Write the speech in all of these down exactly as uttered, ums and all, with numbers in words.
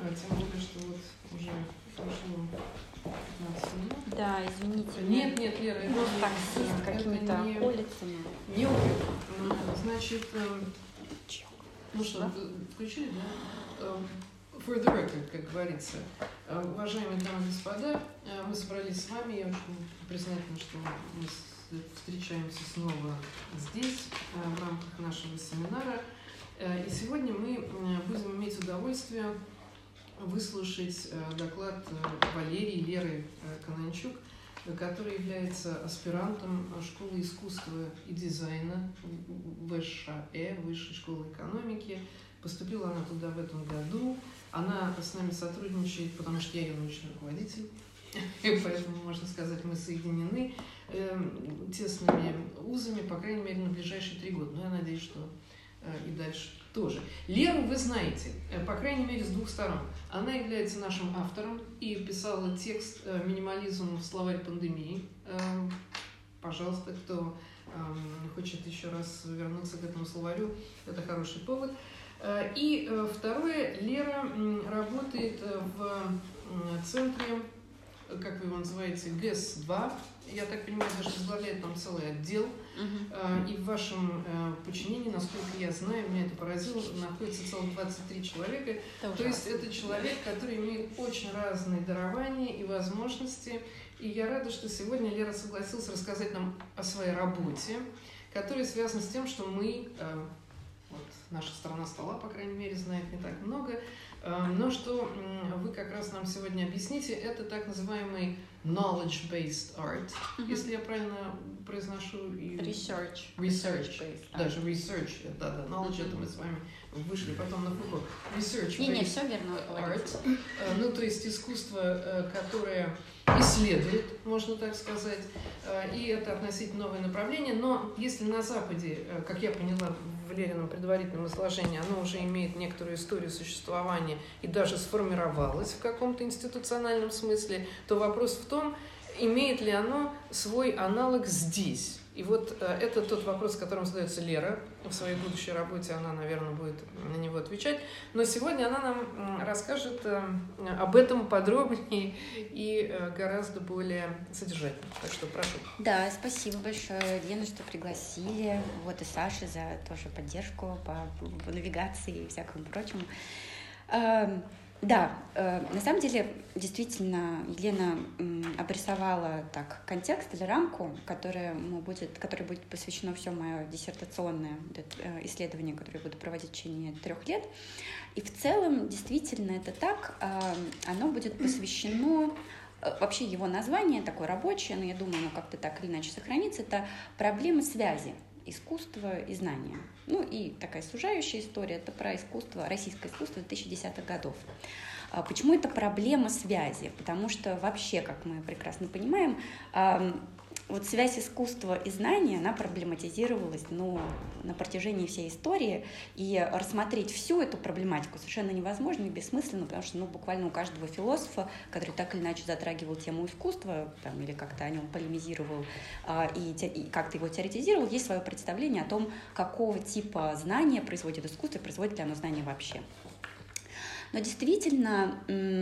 тем более, что вот уже прошло пятнадцать минут. Да, извините. Нет, нет, Лера, это просто таксист не, какими-то не, околицами. Не упрек. Значит, ну что, включили, да? For the record, как говорится. Уважаемые дамы и господа, мы собрались с вами. Я очень признательна, что мы встречаемся снова здесь, в рамках нашего семинара. И сегодня мы будем иметь удовольствие выслушать доклад Валерии Леры Конончук, которая является аспирантом Школы искусства и дизайна ВШЭ, Высшей школы экономики. Поступила она туда в этом году. Она с нами сотрудничает, потому что я ее научный руководитель, и поэтому, можно сказать, мы соединены э, тесными узами, по крайней мере, на ближайшие три года. Но я надеюсь, что э, и дальше тоже. Леру вы знаете, э, по крайней мере, с двух сторон. Она является нашим автором и писала текст э, «Минимализм в словарь пандемии». Э, пожалуйста, кто э, хочет еще раз вернуться к этому словарю, это хороший повод. И второе, Лера работает в центре, как вы его называете, ГЭС два. Я так понимаю, даже возглавляет там целый отдел. Uh-huh. И в вашем подчинении, насколько я знаю, меня это поразило, находится целых двадцать три человека. Это То есть это человек, который имеет очень разные дарования и возможности. И я рада, что сегодня Лера согласилась рассказать нам о своей работе, которая связана с тем, что мы... Вот наша сторона стола, по крайней мере, знает не так много. Но что вы как раз нам сегодня объясните, это так называемый knowledge-based art, mm-hmm. если я правильно произношу. И... Research. Research. Даже research. Да, да, knowledge, mm-hmm. это мы с вами вышли потом на фуко. Research-based не, не, все верно art. Ну, то есть искусство, которое исследует, можно так сказать, и это относительно новое направление. Но если на Западе, как я поняла в Лерином предварительном изложении, оно уже имеет некоторую историю существования и даже сформировалось в каком-то институциональном смысле, то вопрос в том, имеет ли оно свой аналог здесь. И вот э, это тот вопрос, которым задается Лера. В своей будущей работе она, наверное, будет на него отвечать. Но сегодня она нам расскажет э, об этом подробнее и э, гораздо более содержательно. Так что прошу. Да, спасибо большое, Лена, что пригласили. Вот и Саше за тоже поддержку по, по навигации и всякому прочему. Э, Да, э, на самом деле, действительно, Елена э, обрисовала так контекст или рамку, которая будет, которой будет посвящено все мое диссертационное э, исследование, которое я буду проводить в течение трех лет. И в целом, действительно, это так. Э, оно будет посвящено, э, вообще его название такое рабочее, но я думаю, оно как-то так или иначе сохранится, это проблемы связи искусства и знания. Ну и такая сужающая история, это про искусство, российское искусство две тысячи десятых годов. Почему это проблема связи? Потому что вообще, как мы прекрасно понимаем, вот связь искусства и знания, она проблематизировалась ну, на протяжении всей истории, и рассмотреть всю эту проблематику совершенно невозможно и бессмысленно, потому что ну, буквально у каждого философа, который так или иначе затрагивал тему искусства там, или как-то о нем полемизировал а, и, те, и как-то его теоретизировал, есть свое представление о том, какого типа знания производит искусство и производит ли оно знание вообще. Но действительно,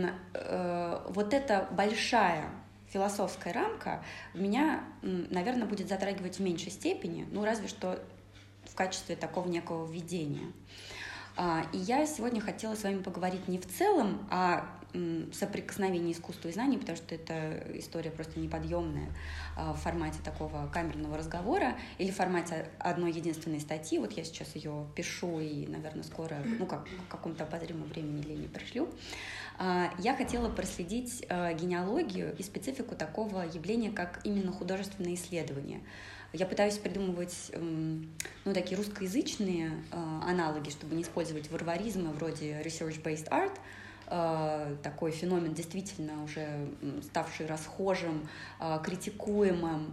э, вот эта большая философская рамка меня, наверное, будет затрагивать в меньшей степени, ну, разве что в качестве такого некого введения. И я сегодня хотела с вами поговорить не в целом о соприкосновении искусства и знаний, потому что это история просто неподъемная в формате такого камерного разговора или в формате одной единственной статьи. Вот я сейчас ее пишу и, наверное, скоро, ну, как в каком-то обозримом времени Лене пришлю. Я хотела проследить генеалогию и специфику такого явления, как именно художественное исследование. Я пытаюсь придумывать ну, такие русскоязычные аналоги, чтобы не использовать варваризмы вроде research-based art, такой феномен, действительно уже ставший расхожим, критикуемым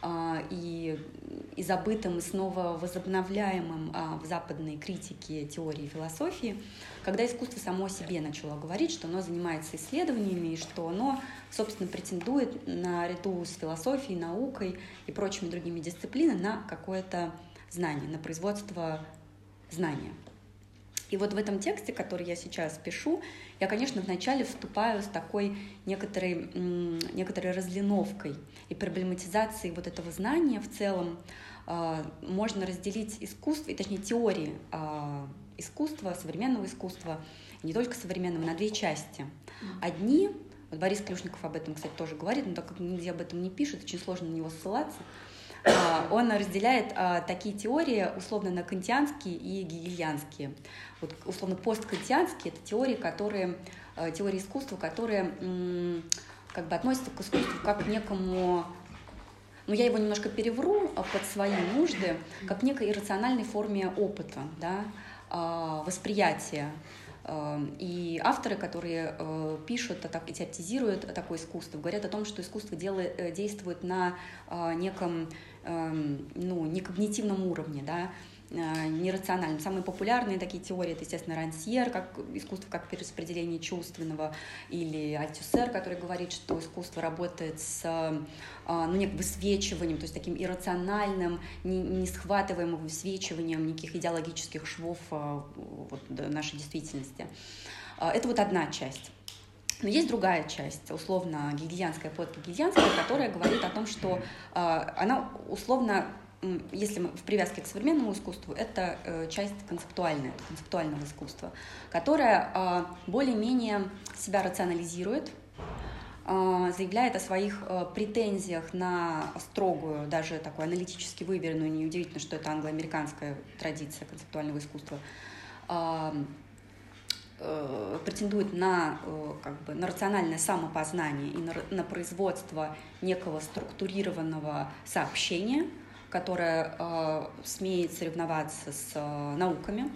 и, и забытым, и снова возобновляемым в западной критике теории и философии, когда искусство само о себе начало говорить, что оно занимается исследованиями и что оно, собственно, претендует наряду с философией, наукой и прочими другими дисциплинами на какое-то знание, на производство знания. И вот в этом тексте, который я сейчас пишу, я, конечно, вначале вступаю с такой некоторой, некоторой разлиновкой и проблематизацией вот этого знания в целом. Можно разделить искусство, и точнее теории искусства, современного искусства, не только современного, на две части. Одни, вот Борис Клюшников об этом, кстати, тоже говорит, но так как нигде об этом не пишет, очень сложно на него ссылаться, он разделяет а, такие теории условно-кантианские и гегельянские. Вот, условно посткантианские — это теории, которые, а, теории искусства, которые м, как бы относятся к искусству как к некому, ну я его немножко перевру под свои нужды, как к некой иррациональной форме опыта, да, а, восприятия. И авторы, которые э, пишут и теоретизируют такое искусство, говорят о том, что искусство делает, действует на э, неком э, ну, некогнитивном уровне, да, э, нерациональном. Самые популярные такие теории — это, естественно, Рансьер, как искусство как перераспределение чувственного, или Альтюсер, который говорит, что искусство работает с э, ну, неким высвечиванием, то есть таким иррациональным, не, не схватываемым высвечиванием неких идеологических швов э, вот, нашей действительности. Это вот одна часть. Но есть другая часть, условно гегельянская, подгегельянская, которая говорит о том, что э, она условно, если мы в привязке к современному искусству, это э, часть концептуальная, концептуального искусства, которая э, более-менее себя рационализирует, э, заявляет о своих э, претензиях на строгую, даже такую аналитически выверенную, неудивительно, что это англо-американская традиция концептуального искусства, э, претендует на, как бы, на рациональное самопознание и на, на производство некого структурированного сообщения, которое э, смеет соревноваться с э, науками.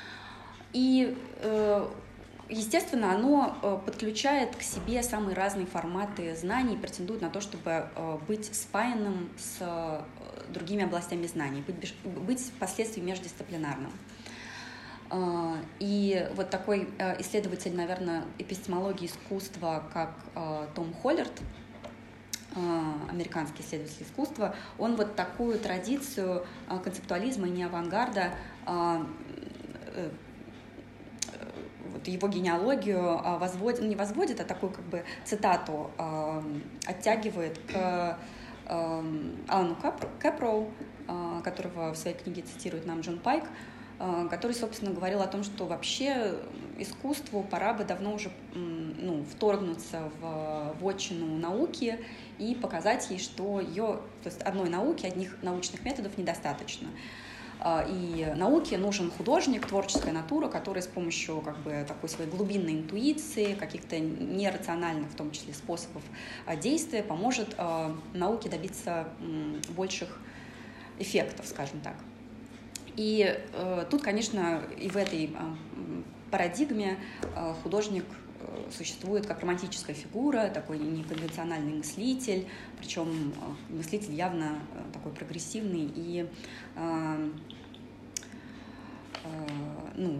И, э, естественно, оно э, подключает к себе самые разные форматы знаний и претендует на то, чтобы э, быть спаянным с э, другими областями знаний, быть, быть впоследствии междисциплинарным. И вот такой исследователь, наверное, эпистемологии искусства, как Том Холлерт, американский исследователь искусства, он вот такую традицию концептуализма и неавангарда, вот его генеалогию возводит, не возводит, а такую как бы цитату оттягивает к Алану Кэпроу, которого в своей книге цитирует нам Джон Пайк, который, собственно, говорил о том, что вообще искусству пора бы давно уже ну, вторгнуться в вотчину науки и показать ей, что ее, то есть одной науки, одних научных методов недостаточно. И науке нужен художник, творческая натура, который с помощью как бы, такой своей глубинной интуиции, каких-то нерациональных, в том числе, способов действия, поможет науке добиться больших эффектов, скажем так. И э, тут, конечно, и в этой э, парадигме э, художник э, существует как романтическая фигура, такой неконвенциональный мыслитель, причем э, мыслитель явно э, такой прогрессивный и, э, э, ну,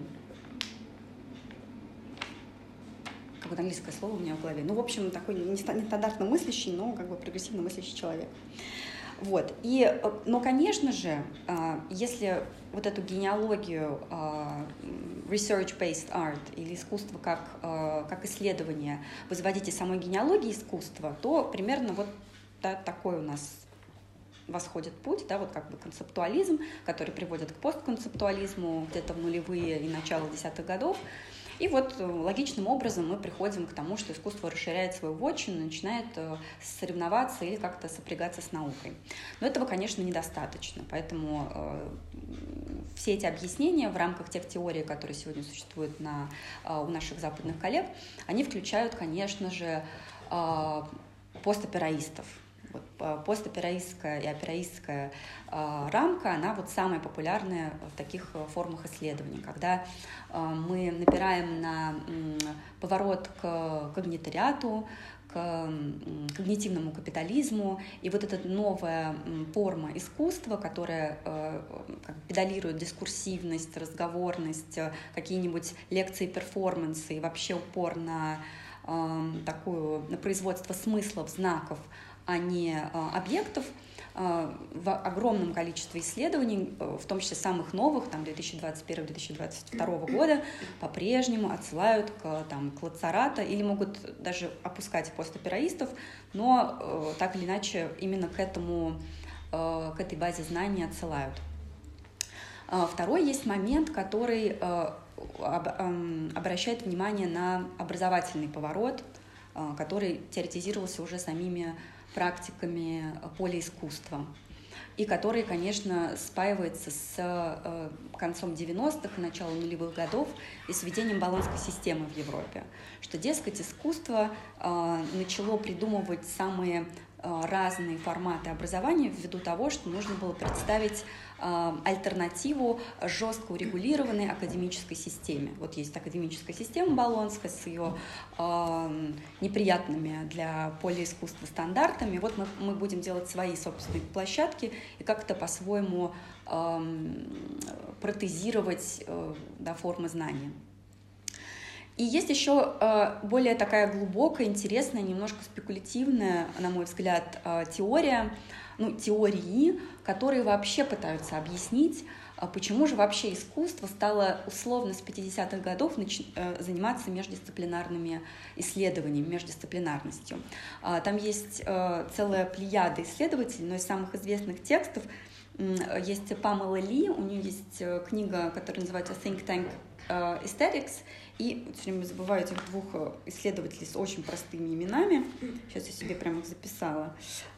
какое-то английское слово у меня в голове, ну, в общем, такой нестандартно мыслящий, но как бы прогрессивно мыслящий человек. Вот. И, но, конечно же, если вот эту генеалогию research-based art или искусство как, как исследование возводить из самой генеалогии искусства, то примерно вот да, такой у нас восходит путь, да, вот как бы концептуализм, который приводит к постконцептуализму где-то в нулевые и начало десятых годов. И вот логичным образом мы приходим к тому, что искусство расширяет свою вотчину, начинает соревноваться или как-то сопрягаться с наукой. Но этого, конечно, недостаточно. Поэтому э, все эти объяснения в рамках тех теорий, которые сегодня существуют на, э, у наших западных коллег, они включают, конечно же, э, постопераистов. Вот, постопераистская и операистская э, рамка, она вот самая популярная в таких формах исследований, когда э, мы напираем на э, поворот к когнитариату, к э, когнитивному капитализму, и вот эта новая э, форма искусства, которая э, как бы педалирует дискурсивность, разговорность, э, какие-нибудь лекции, перформансы и вообще упор на э, такую, на производство смыслов, знаков, а не а, объектов, в огромном количестве исследований, в том числе самых новых, там, две тысячи двадцать первого — две тысячи двадцать второго года, по-прежнему отсылают к, там, к Лацарато или могут даже опускать постопераистов, но так или иначе именно к этому, к этой базе знаний отсылают. Второй есть момент, который обращает внимание на образовательный поворот, который теоретизировался уже самими практиками поля искусства, и который, конечно, спаивается с концом девяностых и началом нулевых годов и с введением Болонской системы в Европе, что, дескать, искусство начало придумывать самые разные форматы образования ввиду того, что нужно было представить альтернативу жестко урегулированной академической системе. Вот есть академическая система болонская с ее э, неприятными для поля искусства стандартами. Вот мы, мы будем делать свои собственные площадки и как-то по-своему э, протезировать э, да, формы знания. И есть еще э, более такая глубокая, интересная, немножко спекулятивная, на мой взгляд, э, теория, ну, теории, которые вообще пытаются объяснить, э, почему же вообще искусство стало условно с пятидесятых годов нач... э, заниматься междисциплинарными исследованиями, междисциплинарностью. Э, там есть э, целая плеяда исследователей, но из самых известных текстов э, есть Памела Ли, у нее есть э, книга, которая называется «Think Tank Aesthetics», и все время забываю этих двух исследователей с очень простыми именами. Сейчас я себе прямо их записала.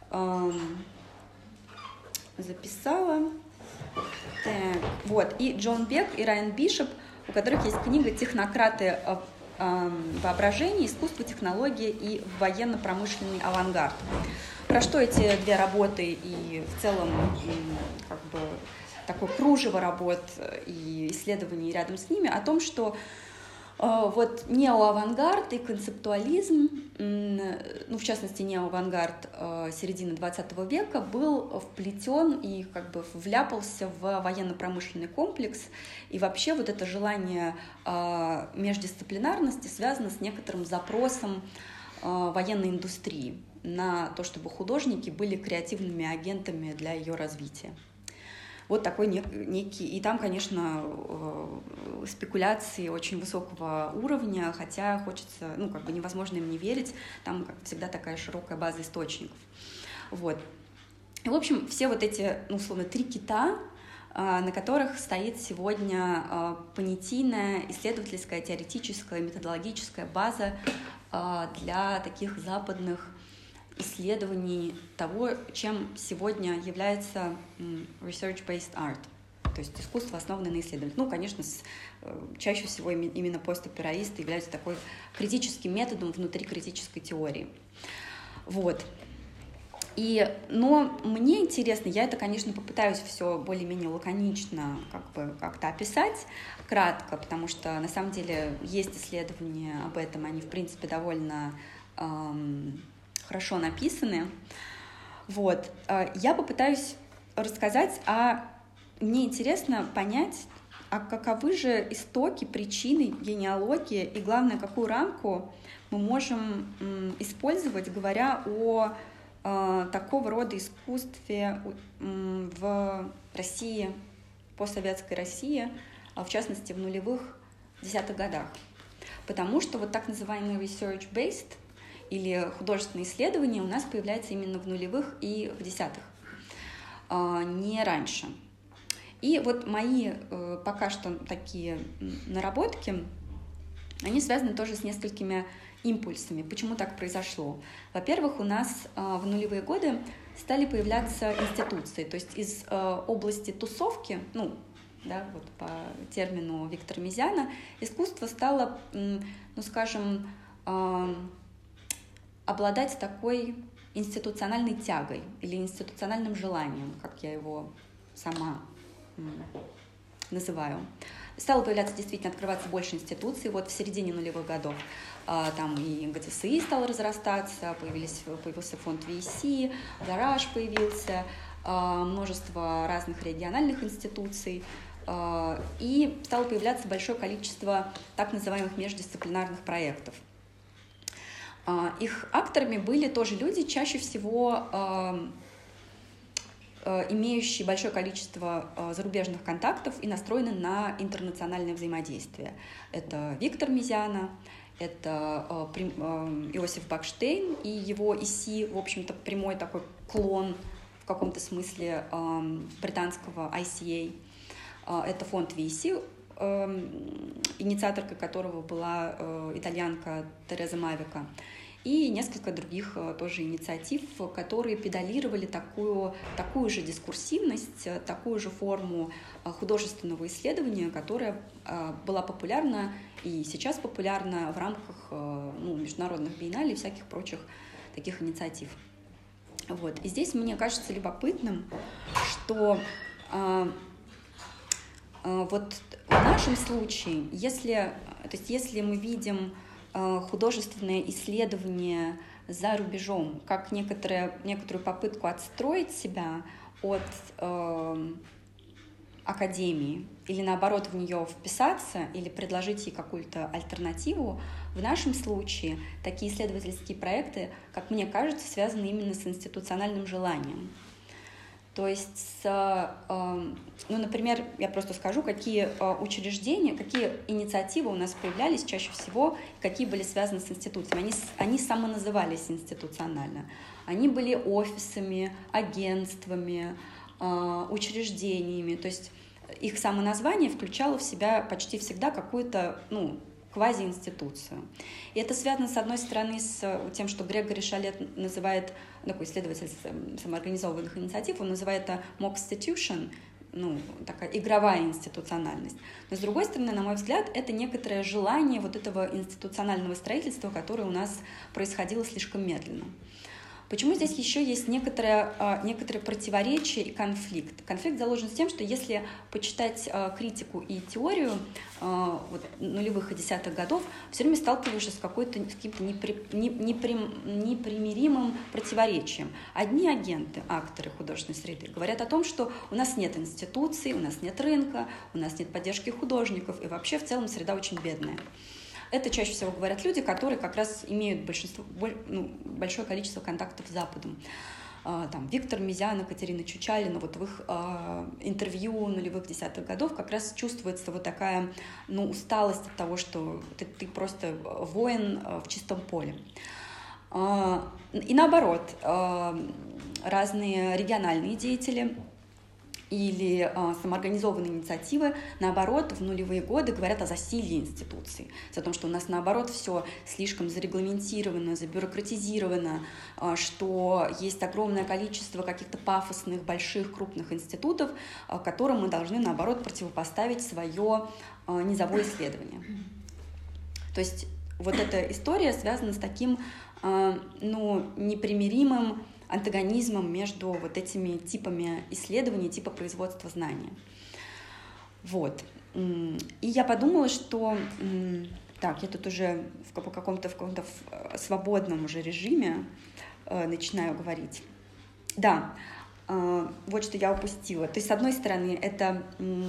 Записала. Так, вот. И Джон Бек, и Райан Бишоп, у которых есть книга «Технократы воображения, искусство, технология и военно-промышленный авангард». Про что эти две работы и в целом как бы такое кружево работ и исследований рядом с ними, о том, что вот неоавангард и концептуализм, ну, в частности, неоавангард середины двадцатого века был вплетен и как бы вляпался в военно-промышленный комплекс, и вообще вот это желание междисциплинарности связано с некоторым запросом военной индустрии на то, чтобы художники были креативными агентами для ее развития. Вот такой некий... И там, конечно, спекуляции очень высокого уровня, хотя хочется, ну, как бы невозможно им не верить, там, как всегда, такая широкая база источников. Вот. И, в общем, все вот эти, ну, условно, три кита, на которых стоит сегодня понятийная, исследовательская, теоретическая, методологическая база для таких западных исследований того, чем сегодня является research-based art, то есть искусство, основанное на исследованиях. Ну, конечно, с, чаще всего именно постопераисты являются такой критическим методом внутри критической теории. Вот. И, но мне интересно, я это, конечно, попытаюсь все более-менее лаконично как бы как-то описать, кратко, потому что на самом деле есть исследования об этом, они, в принципе, довольно эм, хорошо написаны. Вот. Я попытаюсь рассказать, а мне интересно понять, а каковы же истоки, причины, генеалогии и, главное, какую рамку мы можем использовать, говоря о такого рода искусстве в России, постсоветской России, в частности, в нулевых, десятых годах. Потому что вот так называемый research-based или художественные исследования у нас появляются именно в нулевых и в десятых, не раньше. И вот мои пока что такие наработки, они связаны тоже с несколькими импульсами. Почему так произошло? Во-первых, у нас в нулевые годы стали появляться институции, то есть из области тусовки, ну, да, вот по термину Виктора Мезиана, искусство стало, ну, скажем, обладать такой институциональной тягой или институциональным желанием, как я его сама называю. Стало появляться, действительно, открываться больше институций. Вот в середине нулевых годов а, там и ГТСИ стал разрастаться, появились, появился фонд ви эс си, Гараж появился, а, множество разных региональных институций, а, и стало появляться большое количество так называемых междисциплинарных проектов. Их авторами были тоже люди, чаще всего имеющий большое количество зарубежных контактов и настроенный на интернациональное взаимодействие. Это Виктор Мизяна, это Иосиф Бакштейн и его ИСИ, в общем-то, прямой такой клон в каком-то смысле британского ай си эй. Это фонд ВИСИ, инициаторкой которого была итальянка Тереза Мавика, и несколько других тоже инициатив, которые педалировали такую, такую же дискурсивность, такую же форму художественного исследования, которая была популярна и сейчас популярна в рамках ну, международных биеннале и всяких прочих таких инициатив. Вот. И здесь мне кажется любопытным, что а, а, вот в нашем случае, если, то есть если мы видим а, художественное исследование за рубежом как некоторое, некоторую попытку отстроить себя от а, академии или наоборот в нее вписаться или предложить ей какую-то альтернативу, в нашем случае такие исследовательские проекты, как мне кажется, связаны именно с институциональным желанием. То есть, ну, например, я просто скажу, какие учреждения, какие инициативы у нас появлялись чаще всего, какие были связаны с институциями. Они, они самоназывались институционально. Они были офисами, агентствами, учреждениями. То есть их самоназвание включало в себя почти всегда какую-то, ну, квазиинституцию. И это связано, с одной стороны, с тем, что Грегори Шалет называет, такой исследователь самоорганизованных инициатив, он называет это mock-institution, ну, такая игровая институциональность. Но, с другой стороны, на мой взгляд, это некоторое желание вот этого институционального строительства, которое у нас происходило слишком медленно. Почему здесь еще есть некоторое, некоторое противоречие и конфликт? Конфликт заложен с тем, что если почитать критику и теорию вот, нулевых и десятых годов, все время сталкиваешься с, какой-то, с каким-то непри, непри, непримиримым противоречием. Одни агенты, акторы художественной среды говорят о том, что у нас нет институций, у нас нет рынка, у нас нет поддержки художников, и вообще в целом среда очень бедная. Это чаще всего говорят люди, которые как раз имеют большинство, ну, большое количество контактов с Западом. Там, Виктор Мизяна, Катерина Чучалина, вот в их э, интервью нулевых десятых годов как раз чувствуется вот такая, ну, усталость от того, что ты, ты просто воин в чистом поле. Э, и наоборот, э, разные региональные деятели или э, самоорганизованные инициативы, наоборот, в нулевые годы говорят о засилье институций, о том, что у нас, наоборот, все слишком зарегламентировано, забюрократизировано, э, что есть огромное количество каких-то пафосных, больших, крупных институтов, э, которым мы должны, наоборот, противопоставить свое э, низовое исследование. То есть вот эта история связана с таким э, ну, непримиримым антагонизмом между вот этими типами исследований, типа производства знания. Вот. И я подумала, что так, я тут уже в каком-то, в каком-то свободном уже режиме э, начинаю говорить. Да, э, вот что я упустила. То есть, с одной стороны, это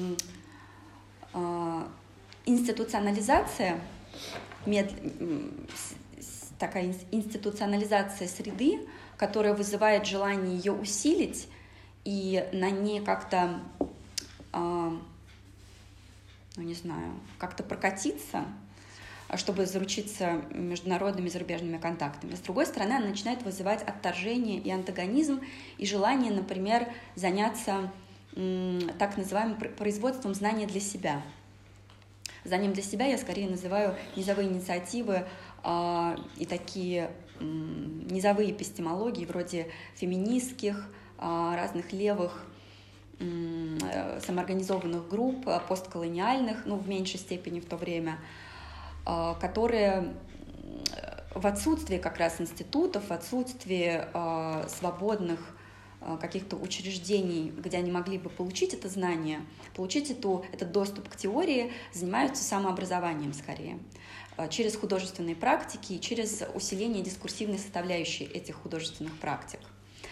э, институционализация, мед, такая институционализация среды, которая вызывает желание ее усилить и на ней как-то, э, ну не знаю, как-то прокатиться, чтобы заручиться международными зарубежными контактами. С другой стороны, она начинает вызывать отторжение и антагонизм, и желание, например, заняться э, так называемым производством знания для себя. Знанием для себя я скорее называю низовые инициативы э, и такие низовые эпистемологии вроде феминистских, разных левых самоорганизованных групп, постколониальных, ну, в меньшей степени в то время, которые в отсутствии как раз институтов, в отсутствии свободных каких-то учреждений, где они могли бы получить это знание, получить эту, этот доступ к теории, занимаются самообразованием скорее, через художественные практики и через усиление дискурсивной составляющей этих художественных практик.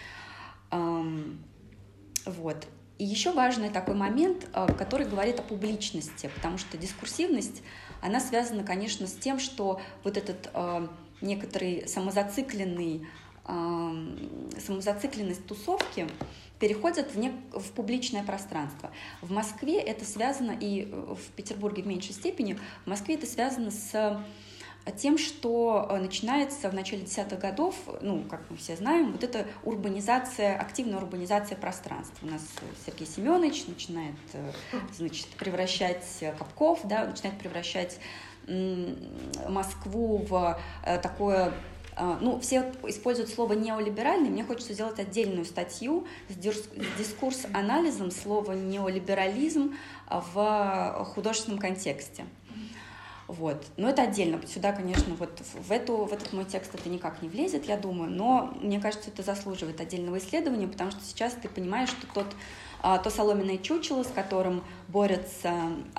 Вот. И еще важный такой момент, который говорит о публичности, потому что дискурсивность, она связана, конечно, с тем, что вот этот некоторый самозацикленный, самозацикленность тусовки, переходят в, не, в публичное пространство. В Москве это связано, и в Петербурге в меньшей степени, в Москве это связано с тем, что начинается в начале десятых годов, ну, как мы все знаем, вот эта урбанизация, активная урбанизация пространства. У нас Сергей Семенович начинает, значит, превращать Капков, да, начинает превращать Москву в такое... Ну, все используют слово «неолиберальный». Мне хочется сделать отдельную статью с дискурс-анализом слова «неолиберализм» в художественном контексте. Вот. Но это отдельно. Сюда, конечно, вот в, эту, в этот мой текст это никак не влезет, я думаю, но мне кажется, это заслуживает отдельного исследования, потому что сейчас ты понимаешь, что тот, то соломенное чучело, с которым борются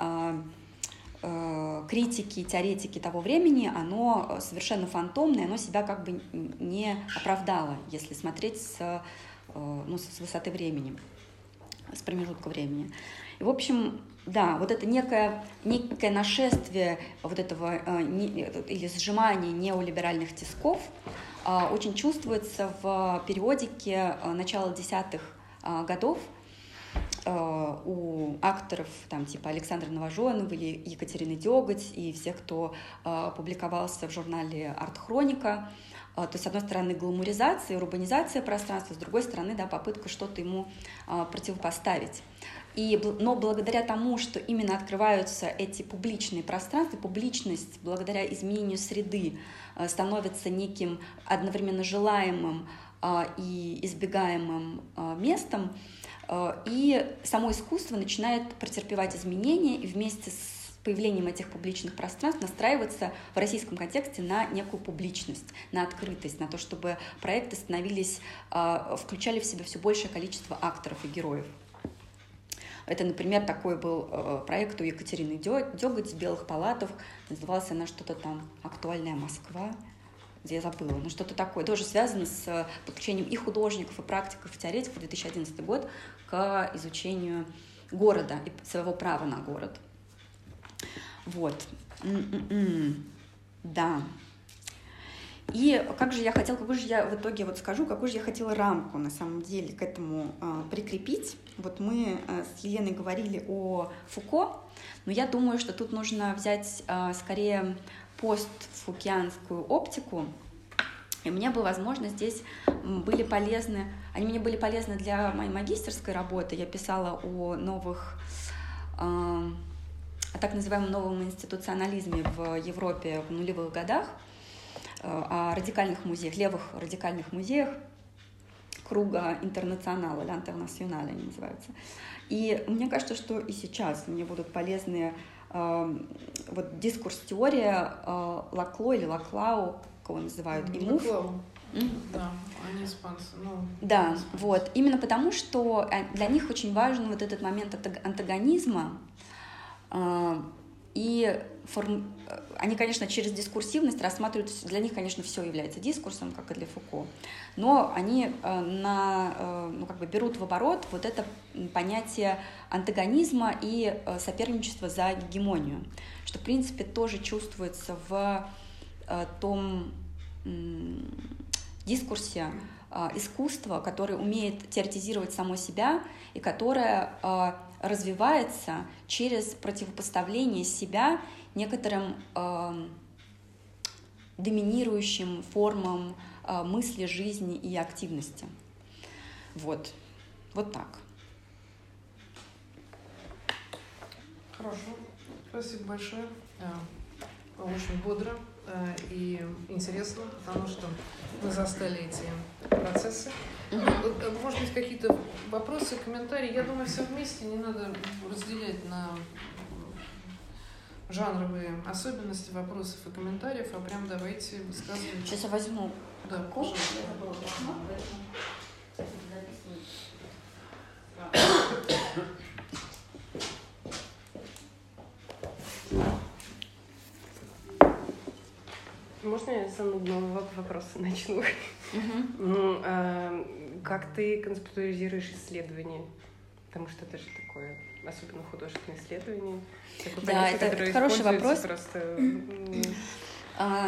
критики, теоретики того времени, оно совершенно фантомное, оно себя как бы не оправдало, если смотреть с, ну, с высоты времени, с промежутка времени. И, в общем, да, вот это некое, некое нашествие вот этого или сжимание неолиберальных тисков очень чувствуется в периодике начала десятых годов у акторов там, типа Александра Новоженова или Екатерины Дёготь и всех, кто публиковался в журнале «Арт-хроника». То есть, с одной стороны, гламуризация, урбанизация пространства, с другой стороны, да, попытка что-то ему противопоставить. И, но благодаря тому, что именно открываются эти публичные пространства, публичность благодаря изменению среды становится неким одновременно желаемым и избегаемым местом, и само искусство начинает претерпевать изменения, и вместе с появлением этих публичных пространств настраиваться в российском контексте на некую публичность, на открытость, на то, чтобы проекты становились, включали в себя все большее количество акторов и героев. Это, например, такой был проект у Екатерины Дёготь «Белых палатов», называлась она что-то там «Актуальная Москва», я забыла, но что-то такое, тоже связано с подключением и художников, и практиков, и теоретиков в две тысячи одиннадцатый год к изучению города и своего права на город. Вот. М-м-м. Да. И как же я хотела, какую же я в итоге вот скажу, какую же я хотела рамку на самом деле к этому э, прикрепить. Вот мы э, с Еленой говорили о Фуко, но я думаю, что тут нужно взять э, скорее постфукианскую оптику, и мне бы, возможно, здесь были полезны, они мне были полезны для моей магистерской работы. Я писала о новых, э, о так называемом новом институционализме в Европе в нулевых годах, о радикальных музеях, левых радикальных музеях круга интернационала, или интернационаля они называются. И мне кажется, что и сейчас мне будут полезны э, вот дискурс-теория э, Лакло или Лаклау, кого называют, и Муф. Mm-hmm. Да, они испанцы. Ну, да, испанцы. Вот. Именно потому, что для них очень важен вот этот момент антагонизма, э, и форм... они, конечно, через дискурсивность рассматривают, для них, конечно, все является дискурсом, как и для Фуко, но они на, ну, как бы берут в оборот вот это понятие антагонизма и соперничества за гегемонию, что, в принципе, тоже чувствуется в том дискурсе искусства, который умеет теоретизировать само себя и которое развивается через противопоставление себя некоторым э, доминирующим формам э, мысли, жизни и активности. Вот. Вот так. Хорошо. Спасибо большое. Очень бодро и интересно, потому что мы застали эти процессы. Uh-huh. Может быть, какие-то вопросы, комментарии. Я думаю, все вместе, не надо разделять на жанровые особенности вопросов и комментариев, а прям давайте высказывать. Сейчас я возьму. Да, пожалуйста. Можно я с нудного вопроса начну? Uh-huh. Ну, а, как ты концептуализируешь исследование? Потому что это же такое, особенно художественное исследование. Да, это, это хороший вопрос. Просто... А,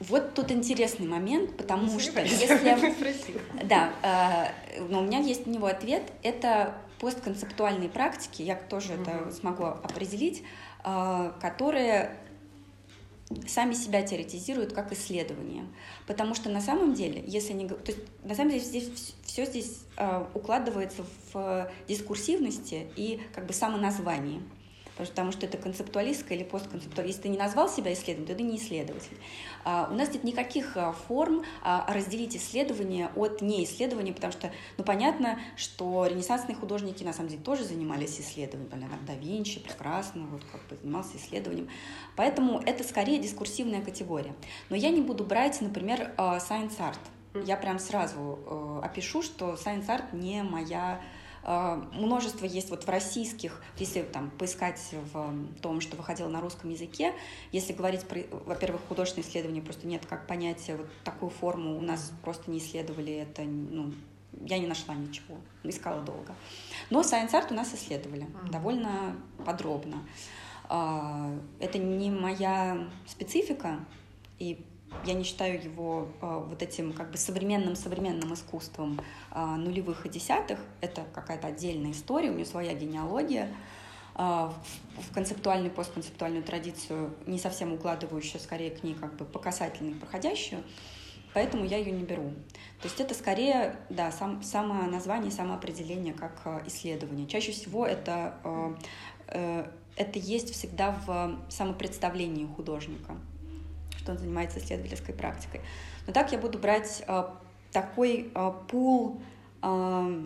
Вот тут интересный момент, потому что если... Да, но у меня есть на него ответ. Это постконцептуальные практики, я тоже это смогу определить, которые сами себя теоретизируют как исследование. Потому что на самом деле, если они... То есть, на самом деле здесь, все здесь укладывается в дискурсивности и как бы самоназвании. Потому что это концептуалистка или постконцептуалист. Если ты не назвал себя исследователем, то ты не исследователь. А, у нас нет никаких форм а, разделить исследование от неисследования, потому что, ну, понятно, что ренессансные художники на самом деле тоже занимались исследованием. Например, да Винчи прекрасно вот, как бы занимался исследованием. Поэтому это скорее дискурсивная категория. Но я не буду брать, например, science art. Я прям сразу опишу, что science art не моя... Множество есть вот в российских, если там поискать в том, что выходило на русском языке, если говорить про, во-первых, художественное исследование, просто нет как понятия, вот такую форму у нас просто не исследовали, это, ну, я не нашла ничего, искала долго. Но science art у нас исследовали довольно подробно. Это не моя специфика, и я не считаю его э, вот этим как бы современным современным искусством э, нулевых и десятых. Это какая-то отдельная история, у нее своя генеалогия. Э, в, в концептуальную, постконцептуальную традицию, не совсем укладывающую, скорее к ней как бы по касательной проходящую, поэтому я ее не беру. То есть это скорее, да, сам, само название, самоопределение как э, исследование. Чаще всего это, э, э, это есть всегда в самопредставлении художника, что он занимается исследовательской практикой. Но так я буду брать э, такой э, пул, э,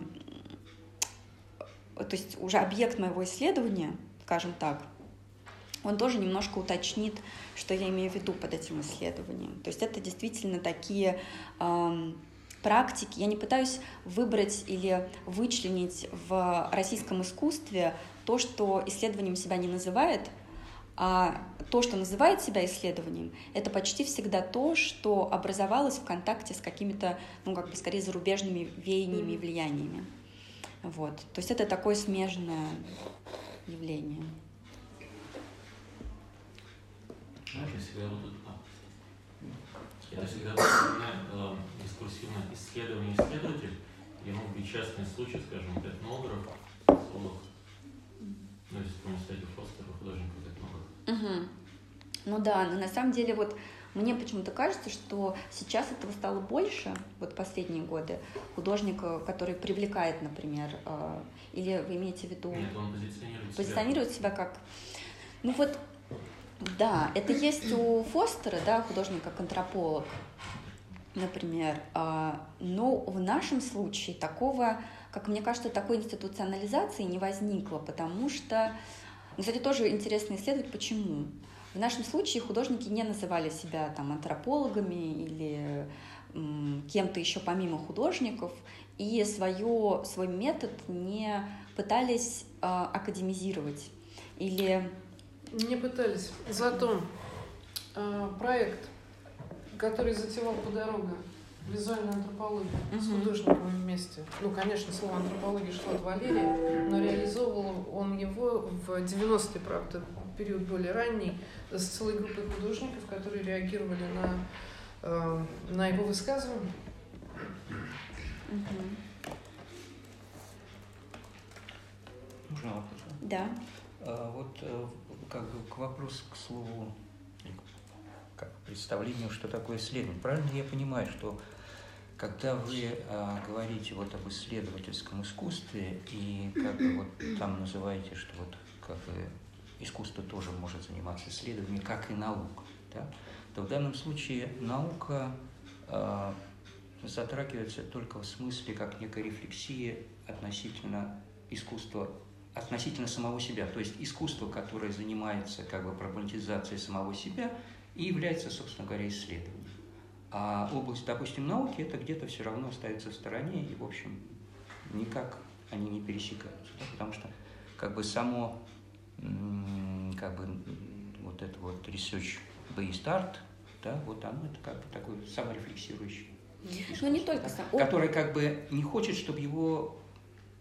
то есть уже объект моего исследования, скажем так, он тоже немножко уточнит, что я имею в виду под этим исследованием. То есть это действительно такие э, практики. Я не пытаюсь выбрать или вычленить в российском искусстве то, что исследованием себя не называет, а то, что называет себя исследованием, это почти всегда то, что образовалось в контакте с какими-то, ну, как бы, скорее, зарубежными веяниями и влияниями. Вот. То есть это такое смежное явление. Знаешь, я всегда вот я всегда э, дискурсивное исследование исследователь, я мог быть частный случай, скажем, этнограф, социолог, ну, если помните, кстати, Фостера, художников этнограф. Угу. Ну да, но на самом деле вот мне почему-то кажется, что сейчас этого стало больше, вот последние годы, художника, который привлекает, например, э, или вы имеете в виду... Нет, он позиционирует, позиционирует себя. себя как... Ну вот, да, это есть у Фостера, да, художник как антрополог, например, э, но в нашем случае такого, как мне кажется, такой институционализации не возникло, потому что... Ну, кстати, тоже интересно исследовать, почему. В нашем случае художники не называли себя там антропологами или м, кем-то еще помимо художников, и свое, свой метод не пытались э, академизировать. Или... Не пытались. Зато э, проект, который затевал по дорога, визуальная антропология, uh-huh. с художниками вместе. Ну, конечно, слово антропология шло от Валерия, но реализовывал он его в девяностые, правда, период более ранний, с целой группой художников, которые реагировали на, э, на его высказывания. Uh-huh. Можно вопрос? Да. А, вот как бы к вопросу, к слову, как представлению, что такое исследование. Правильно я понимаю, что когда вы а, говорите вот об исследовательском искусстве и как бы вот там называете, что вот как бы искусство тоже может заниматься исследованием, как и наука, да, то в данном случае наука а, затрагивается только в смысле как некая рефлексия относительно искусства, относительно самого себя. То есть искусство, которое занимается как бы проблематизацией самого себя и является, собственно говоря, исследованием. А область, допустим, науки, это где-то все равно остается в стороне, и, в общем, никак они не пересекаются, да, потому что как бы само как бы вот это вот research-based art, да, вот оно это как бы такой саморефлексирующий искусство, ну, не только да, сам... который как бы не хочет, чтобы его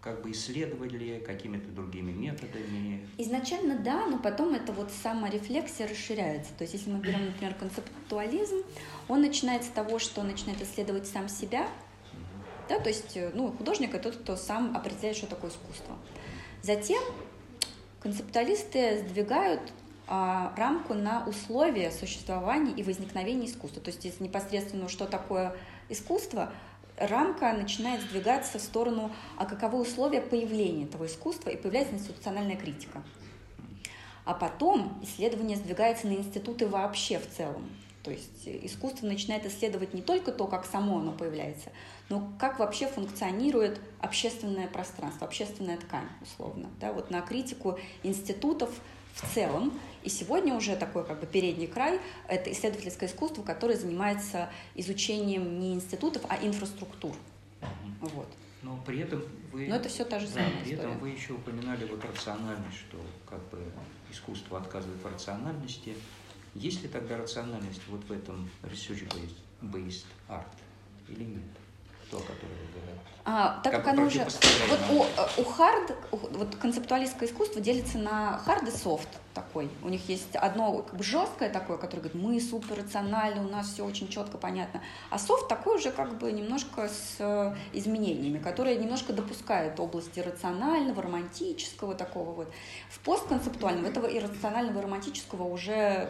как бы исследовали какими-то другими методами? Изначально да, но потом эта вот саморефлексия расширяется. То есть если мы берем, например, концептуализм, он начинает с того, что он начинает исследовать сам себя, да, то есть ну, художник — это тот, кто сам определяет, что такое искусство. Затем концептуалисты сдвигают а, рамку на условия существования и возникновения искусства. То есть если непосредственно что такое искусство, рамка начинает сдвигаться в сторону, а каковы условия появления этого искусства, и появляется институциональная критика. А потом исследование сдвигается на институты вообще в целом. То есть искусство начинает исследовать не только то, как само оно появляется, но как вообще функционирует общественное пространство, общественная ткань, условно. Да, вот на критику институтов в целом. И сегодня уже такой как бы передний край — это исследовательское искусство, которое занимается изучением не институтов, а инфраструктур. Mm-hmm. Вот. Но при этом вы... Но это все та же самая да, при история. этом вы еще упоминали вот рациональность, что как бы искусство отказывает в рациональности. Есть ли тогда рациональность вот в этом research-based art или нет? То, о котором вы говорите. А, так как, как оно уже... Вот у, у хард, вот концептуалистское искусство делится на хард и софт такой. У них есть одно как бы жесткое такое, которое говорит, мы суперрациональны, у нас все очень четко, понятно. А софт такой уже как бы немножко с изменениями, которые немножко допускают области рационального, романтического такого вот. В постконцептуальном этого иррационального и романтического уже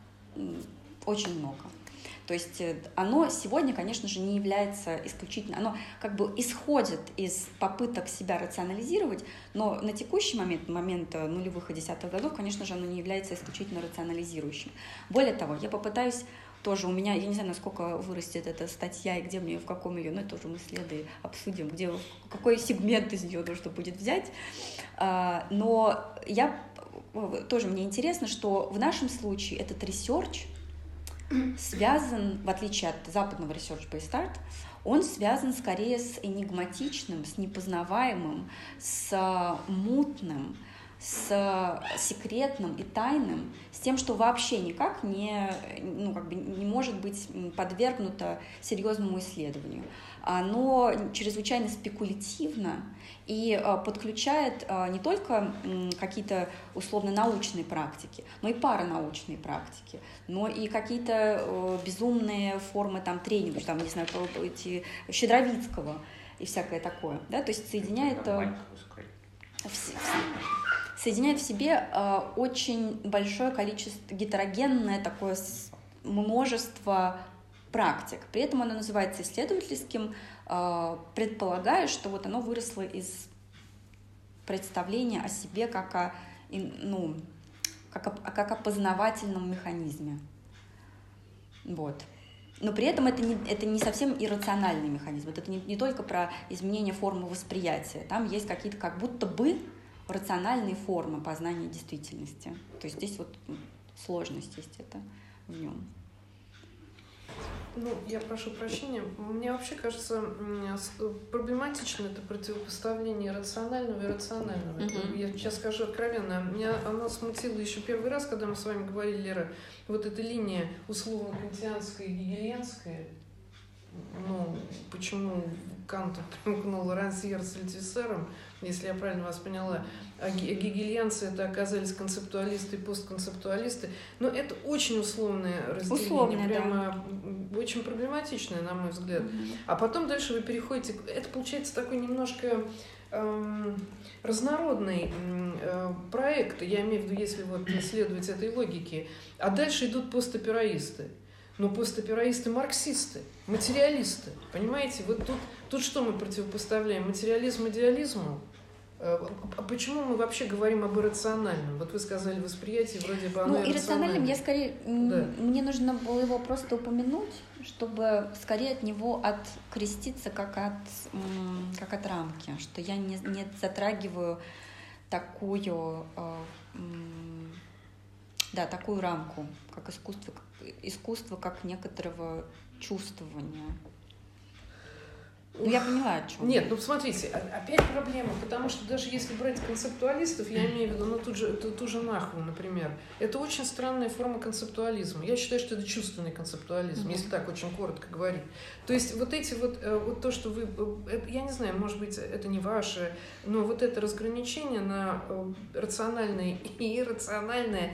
очень много. То есть оно сегодня, конечно же, не является исключительно, оно как бы исходит из попыток себя рационализировать, но на текущий момент, момент нулевых и десятых годов, конечно же, оно не является исключительно рационализирующим. Более того, я попытаюсь тоже, у меня, я не знаю, насколько вырастет эта статья и где мне, в каком ее, но это уже мы следы обсудим, где, какой сегмент из нее нужно будет взять. Но я, тоже мне интересно, что в нашем случае этот ресерч связан, в отличие от западного research-based art, он связан скорее с энигматичным, с непознаваемым, с мутным, с секретным и тайным, с тем, что вообще никак не, ну, как бы не может быть подвергнуто серьезному исследованию. Оно чрезвычайно спекулятивно и подключает не только какие-то условно-научные практики, но и паранаучные практики, но и какие-то безумные формы там, тренинга, там, не знаю, эти Щедровицкого и всякое такое. Да? То есть соединяет, соединяет в себе очень большое количество, гетерогенное такое множество практик. При этом оно называется исследовательским, предполагая, что вот оно выросло из представления о себе как о, ну, как о, как о познавательном механизме. Вот. Но при этом это не, это не совсем иррациональный механизм. Это не, не только про изменение формы восприятия. Там есть какие-то как будто бы рациональные формы познания действительности. То есть здесь вот сложность есть это в нем. Ну, я прошу прощения. Мне вообще кажется проблематично это противопоставление рационального и иррационального. Mm-hmm. Я сейчас скажу откровенно. Меня оно смутило еще первый раз, когда мы с вами говорили, Лера, вот эта линия условно-кантианская и гегельянская. Ну, почему Канту примкнул Рансьер с Альтисером, если я правильно вас поняла, а гегельянцы это оказались концептуалисты и постконцептуалисты. Но это очень условное разделение, условное, прямо да. Очень проблематичное, на мой взгляд. Mm-hmm. А потом дальше вы переходите, это получается такой немножко э, разнородный э, проект, я имею в виду, если вот следовать этой логике. А дальше идут постапероисты. Но постапероисты марксисты, материалисты, понимаете? Вот тут, тут что мы противопоставляем? Материализм идеализму? А почему мы вообще говорим об иррациональном? Вот вы сказали восприятие, вроде бы оно ну, иррациональным я скорее... Да. Мне нужно было его просто упомянуть, чтобы скорее от него откреститься как от, как от рамки, что я не, не затрагиваю такую... Да, такую рамку, как искусство, искусство как некоторого чувствования. Ну, я поняла, о чем. Нет, ну смотрите, опять проблема, потому что даже если брать концептуалистов, я имею в виду, ну, тут же, ту, ту же Нахву, например, это очень странная форма концептуализма. Я считаю, что это чувственный концептуализм, mm-hmm. если так очень коротко говорить. То есть вот эти вот, вот то, что вы, я не знаю, может быть, это не ваше, но вот это разграничение на рациональное и иррациональное,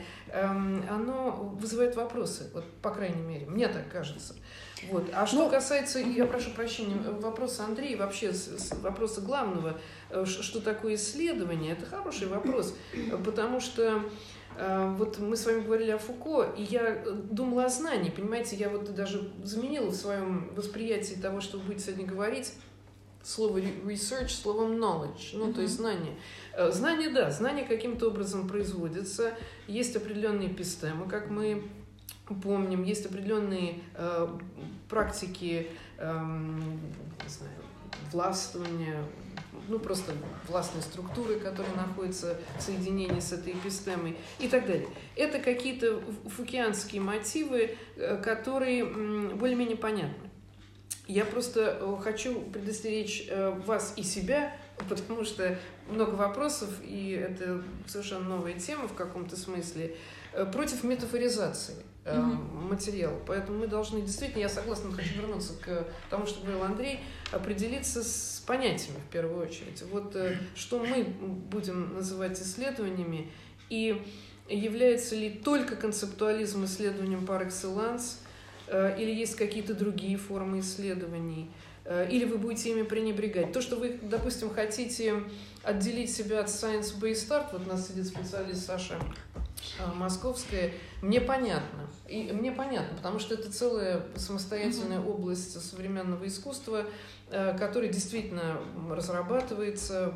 оно вызывает вопросы, вот, по крайней мере, мне так кажется. Вот. А что ну, касается, я прошу прощения, вопроса Андрея, вообще вопроса главного, что такое исследование, это хороший вопрос, потому что вот мы с вами говорили о Фуко, и я думала о знании, понимаете, я вот даже заменила в своем восприятии того, что вы будете сегодня говорить, слово research словом knowledge, ну, mm-hmm. то есть знание. Знание, да, знание каким-то образом производится, есть определенные эпистемы, как мы помним, есть определенные э, практики э, не знаю, властвования, ну просто властной структуры, которая находится в соединении с этой эпистемой и так далее. Это какие-то фукианские мотивы, которые более-менее понятны. Я просто хочу предостеречь вас и себя, потому что много вопросов, и это совершенно новая тема в каком-то смысле, против метафоризации mm-hmm. материала. Поэтому мы должны действительно, я согласна, хочу вернуться к тому, что говорил Андрей, определиться с понятиями в первую очередь. Вот что мы будем называть исследованиями, и является ли только концептуализм исследованием par excellence, или есть какие-то другие формы исследований, или вы будете ими пренебрегать. То, что вы, допустим, хотите отделить себя от science-based art, вот у нас сидит специалист Саша Московская, мне понятно. И мне понятно, потому что это целая самостоятельная mm-hmm. область современного искусства, которая действительно разрабатывается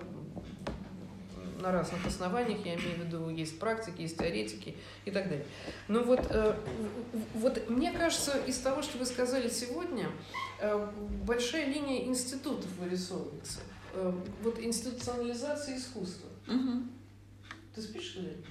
на разных основаниях, я имею в виду, есть практики, есть теоретики и так далее. Но вот, вот мне кажется, из того, что вы сказали сегодня, большая линия институтов вырисовывается. Вот институционализация искусства. Угу. Ты спишь, что ли?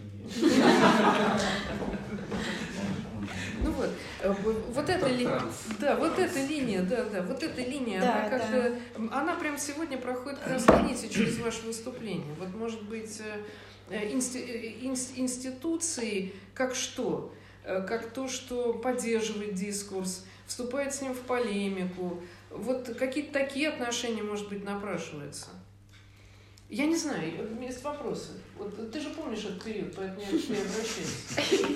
Ну вот, вот эта линия, да, вот эта линия, да, да, вот эта линия, она как-то, она прям сегодня проходит красной нитью через ваше выступление. Вот, может быть, институции как что? Как то, что поддерживает дискурс, вступает с ним в полемику. Вот какие-то такие отношения, может быть, напрашиваются. Я не знаю, есть вопросы. Вот, ты же помнишь этот период, поэтому я к тебе обращаюсь.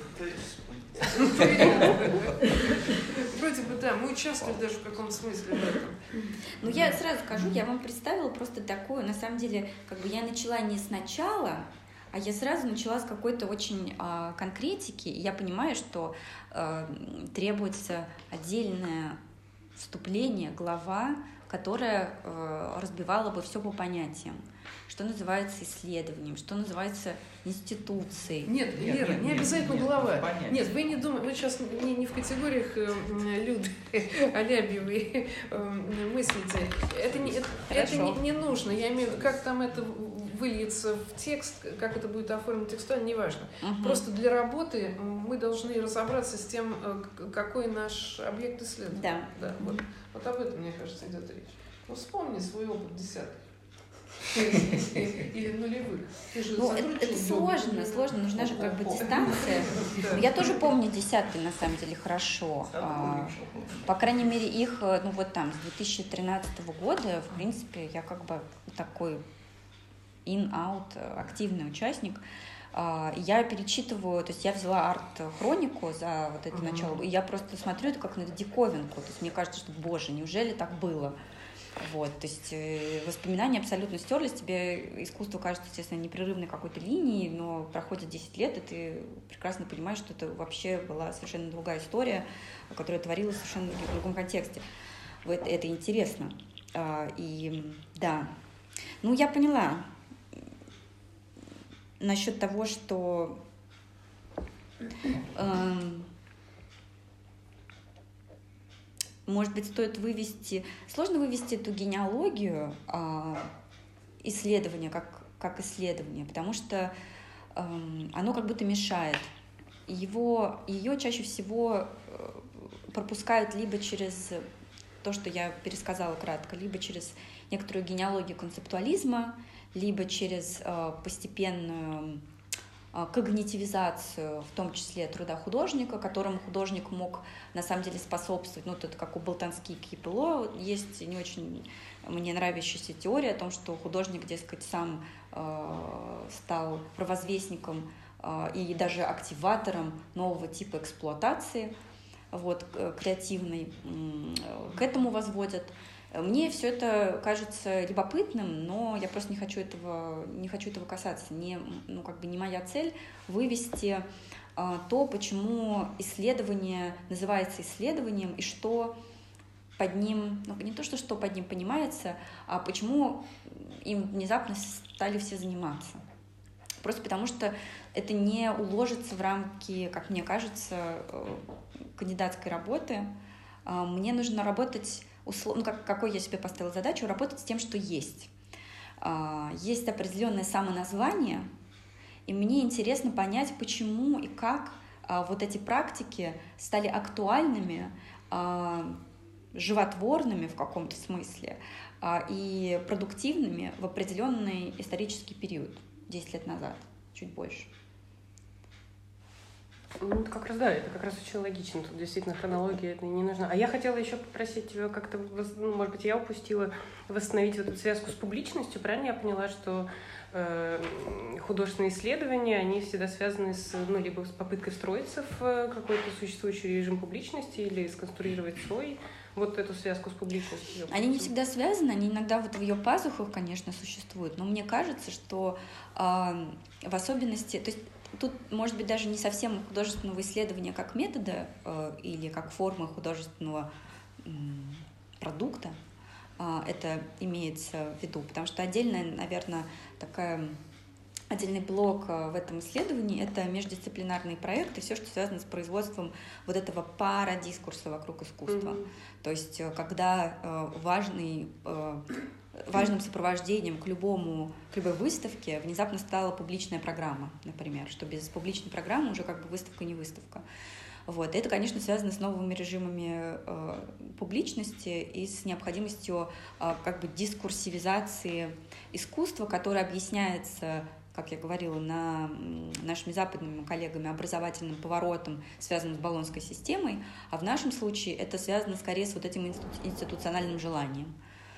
Вроде бы, да, мы участвовали даже в каком-то смысле в этом. Ну, я сразу скажу, я вам представила просто такое, на самом деле, как бы я начала не сначала, а я сразу начала с какой-то очень э, конкретики, и я понимаю, что э, требуется отдельное вступление, глава, которая э, разбивала бы все по понятиям. Что называется исследованием, что называется институцией. Нет, нет Лера, нет, не обязательно нет, голова. Нет, нет, вы не думаете, вы сейчас не, не в категориях э, Люды Алябьевой э, мыслите. Это, не, это, это не, не нужно. Я имею в виду, как там это выльется в текст, как это будет оформлено текстуально, неважно. Угу. Просто для работы мы должны разобраться с тем, какой наш объект исследования. Да. Да, вот, вот об этом, мне кажется, идет речь. Ну, вспомни свой опыт десятых. Или нулевых. Ну, это, это сложно, сложно, нужна же как бы дистанция. Я тоже помню десятые, на самом деле, хорошо. По крайней мере, их, ну вот там, с две тысячи тринадцатого года, в принципе, я как бы такой in-out активный участник. Я перечитываю, то есть я взяла арт-хронику за вот это uh-huh. начало, и я просто смотрю это как на диковинку. То есть мне кажется, что, боже, неужели так было? Вот, то есть э, воспоминания абсолютно стерлись, тебе искусство кажется, естественно, непрерывной какой-то линией, но проходит десять лет, и ты прекрасно понимаешь, что это вообще была совершенно другая история, которая творилась совершенно в другом контексте. Вот, это интересно. А, и да, ну я поняла насчет того, что э, может быть, стоит вывести... Сложно вывести эту генеалогию э, исследования как, как исследование, потому что э, оно как будто мешает. Его, ее чаще всего пропускают либо через то, что я пересказала кратко, либо через некоторую генеалогию концептуализма, либо через э, постепенную э, когнитивизацию, в том числе труда художника, которому художник мог на самом деле способствовать. Ну, тут как у Болтански и Кипело есть не очень мне нравящаяся теория о том, что художник, дескать, сам э, стал провозвестником э, и даже активатором нового типа эксплуатации, вот, креативной, к этому возводят. Мне все это кажется любопытным, но я просто не хочу этого, не хочу этого касаться. Не, ну, как бы не моя цель вывести а, то, почему исследование называется исследованием, и что под ним, ну, не то, что, что под ним понимается, а почему им внезапно стали все заниматься. Просто потому что это не уложится в рамки, как мне кажется, кандидатской работы. Мне нужно работать, условно, ну, как, какой я себе поставила задачу, работать с тем, что есть. Есть определенное самоназвание, и мне интересно понять, почему и как вот эти практики стали актуальными, животворными в каком-то смысле и продуктивными в определенный исторический период, десять лет назад, чуть больше. Ну, это как раз, да, это как раз очень логично. Тут действительно хронология это не нужна. А я хотела еще попросить тебя как-то, ну, может быть, я упустила, восстановить вот эту связку с публичностью. Правильно я поняла, что э, художественные исследования, они всегда связаны с, ну, либо с попыткой встроиться в какой-то существующий режим публичности или сконструировать свой, вот эту связку с публичностью? Они не всегда связаны, они иногда вот в ее пазухах, конечно, существуют, но мне кажется, что э, в особенности, то есть тут, может быть, даже не совсем художественного исследования как метода э, или как формы художественного э, продукта, э, это имеется в виду, потому что отдельная, наверное, такая... Отдельный блок в этом исследовании — это междисциплинарные проекты, все, что связано с производством вот этого парадискурса вокруг искусства. Mm-hmm. То есть когда важный, важным сопровождением к любому, к любой выставке внезапно стала публичная программа, например, что без публичной программы уже как бы выставка не выставка. Вот. Это, конечно, связано с новыми режимами э, публичности и с необходимостью э, как бы дискурсивизации искусства, которое объясняется, как я говорила, на нашими западными коллегами, образовательным поворотом, связанным с Болонской системой, а в нашем случае это связано скорее с вот этим институциональным желанием.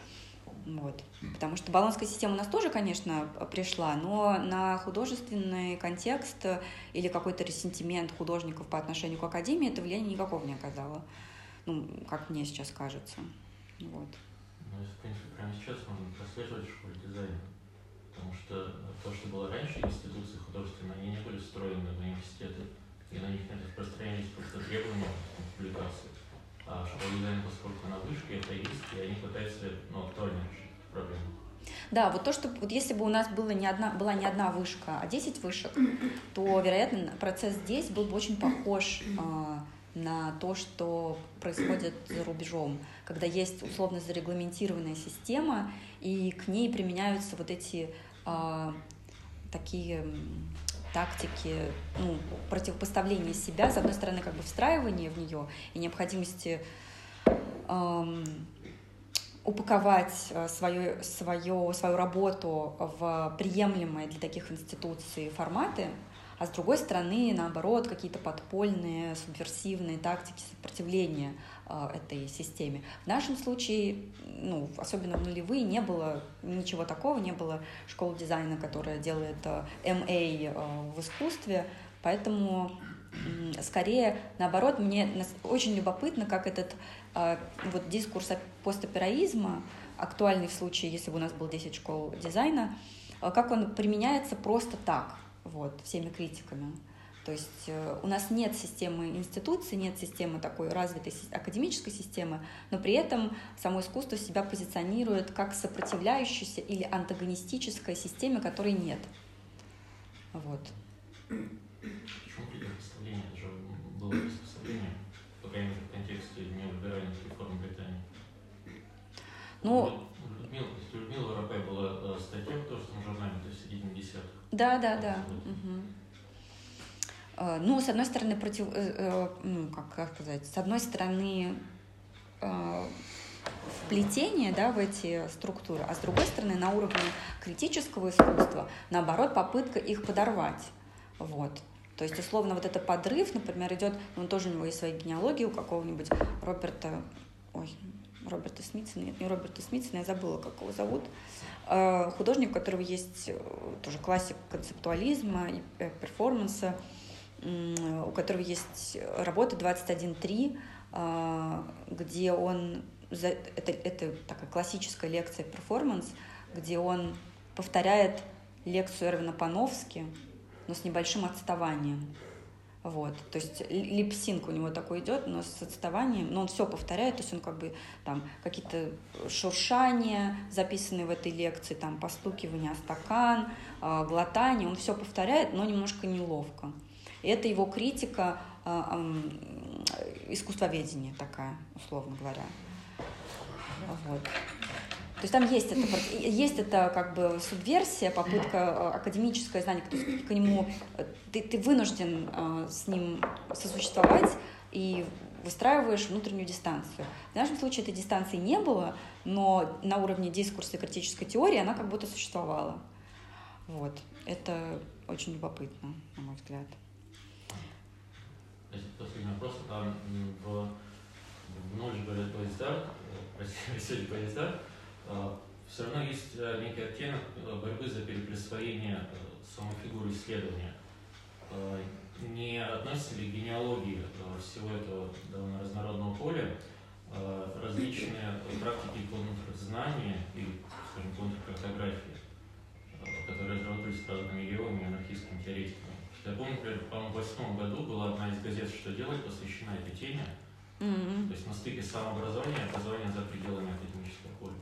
Вот. Потому что Болонская система у нас тоже, конечно, пришла, но на художественный контекст или какой-то ресентимент художников по отношению к академии это влияния никакого не оказало, ну, как мне сейчас кажется. Вот. Ну, если, конечно, прямо сейчас можно прослеживать в школе дизайна, потому что то, что было раньше, институции художественные, они не были встроены в университеты, и на них распространялись просто требования к публикации. А школа дизайна, поскольку она вышка, это есть, и они пытаются, ну, актуально решить проблему. Да, вот то, что вот если бы у нас было не одна, была не одна вышка, а десять вышек, то, вероятно, процесс здесь был бы очень похож э, на то, что происходит за рубежом, когда есть условно зарегламентированная система, и к ней применяются вот эти э, такие тактики, ну, противопоставления себя, с одной стороны, как бы встраивания в нее и необходимости эм, упаковать свою, свою, свою работу в приемлемые для таких институций форматы, а с другой стороны, наоборот, какие-то подпольные, субверсивные тактики сопротивления э, этой системе. В нашем случае, ну, особенно в нулевые, не было ничего такого, не было школы дизайна, которая делает э, эм эй э, в искусстве, поэтому э, скорее, наоборот, мне очень любопытно, как этот э, вот дискурс постапираизма, актуальный в случае, если бы у нас было десять школ дизайна, э, как он применяется просто так. Вот, всеми критиками. То есть э, у нас нет системы институций, нет системы такой развитой академической системы, но при этом само искусство себя позиционирует как сопротивляющаяся или антагонистическая системе, которой нет. Вот. Почему предпоставление? Это же было предпоставление, по крайней мере, в контексте неолиберальных реформ Британии. Ну, Людмила, Людмила Воропай была статья в художественном журнале, то есть в середине десятых. Да, да, да. Угу. Ну, с одной стороны, против, ну, как, как сказать, с одной стороны, вплетение, да, в эти структуры, а с другой стороны, на уровне критического искусства, наоборот, попытка их подорвать. Вот. То есть, условно, вот этот подрыв, например, идет, ну, тоже у него есть своя генеалогия, у какого-нибудь Роберта, ой, Роберта Смитсона, нет, не Роберта Смитсона, я забыла, как его зовут, художник, у которого есть тоже классик концептуализма и перформанса, у которого есть работа двадцать один три, где он, это, это такая классическая лекция перформанс, где он повторяет лекцию Эрвина Пановски, но с небольшим отставанием. Вот. То есть липсинг у него такой идет, но с отставанием, но он все повторяет, то есть он как бы там какие-то шуршания, записанные в этой лекции, там постукивание о стакан, глотание, он все повторяет, но немножко неловко. И это его критика искусствоведения такая, условно говоря. Вот. То есть там есть это, есть это как бы субверсия, попытка академическое знание, то есть к нему ты, ты вынужден э, с ним сосуществовать и выстраиваешь внутреннюю дистанцию. В нашем случае этой дистанции не было, но на уровне дискурса и критической теории она как будто существовала. Вот. Это очень любопытно, на мой взгляд. Последний вопрос. Там в knowledge поезда, простите, поезда, все равно есть некий оттенок борьбы за переприсвоение самой фигуры исследования. Не относится ли к генеалогии всего этого довольно разнородного поля различные практики контрзнания и, скажем, контркартографии, которые разработались разными геологами и анархистскими теоретиками? Я помню, например, по-моему, в восьмом году была одна из газет «Что делать», посвящена этой теме. Mm-hmm. То есть на стыке самообразования и образования за пределами академического поля.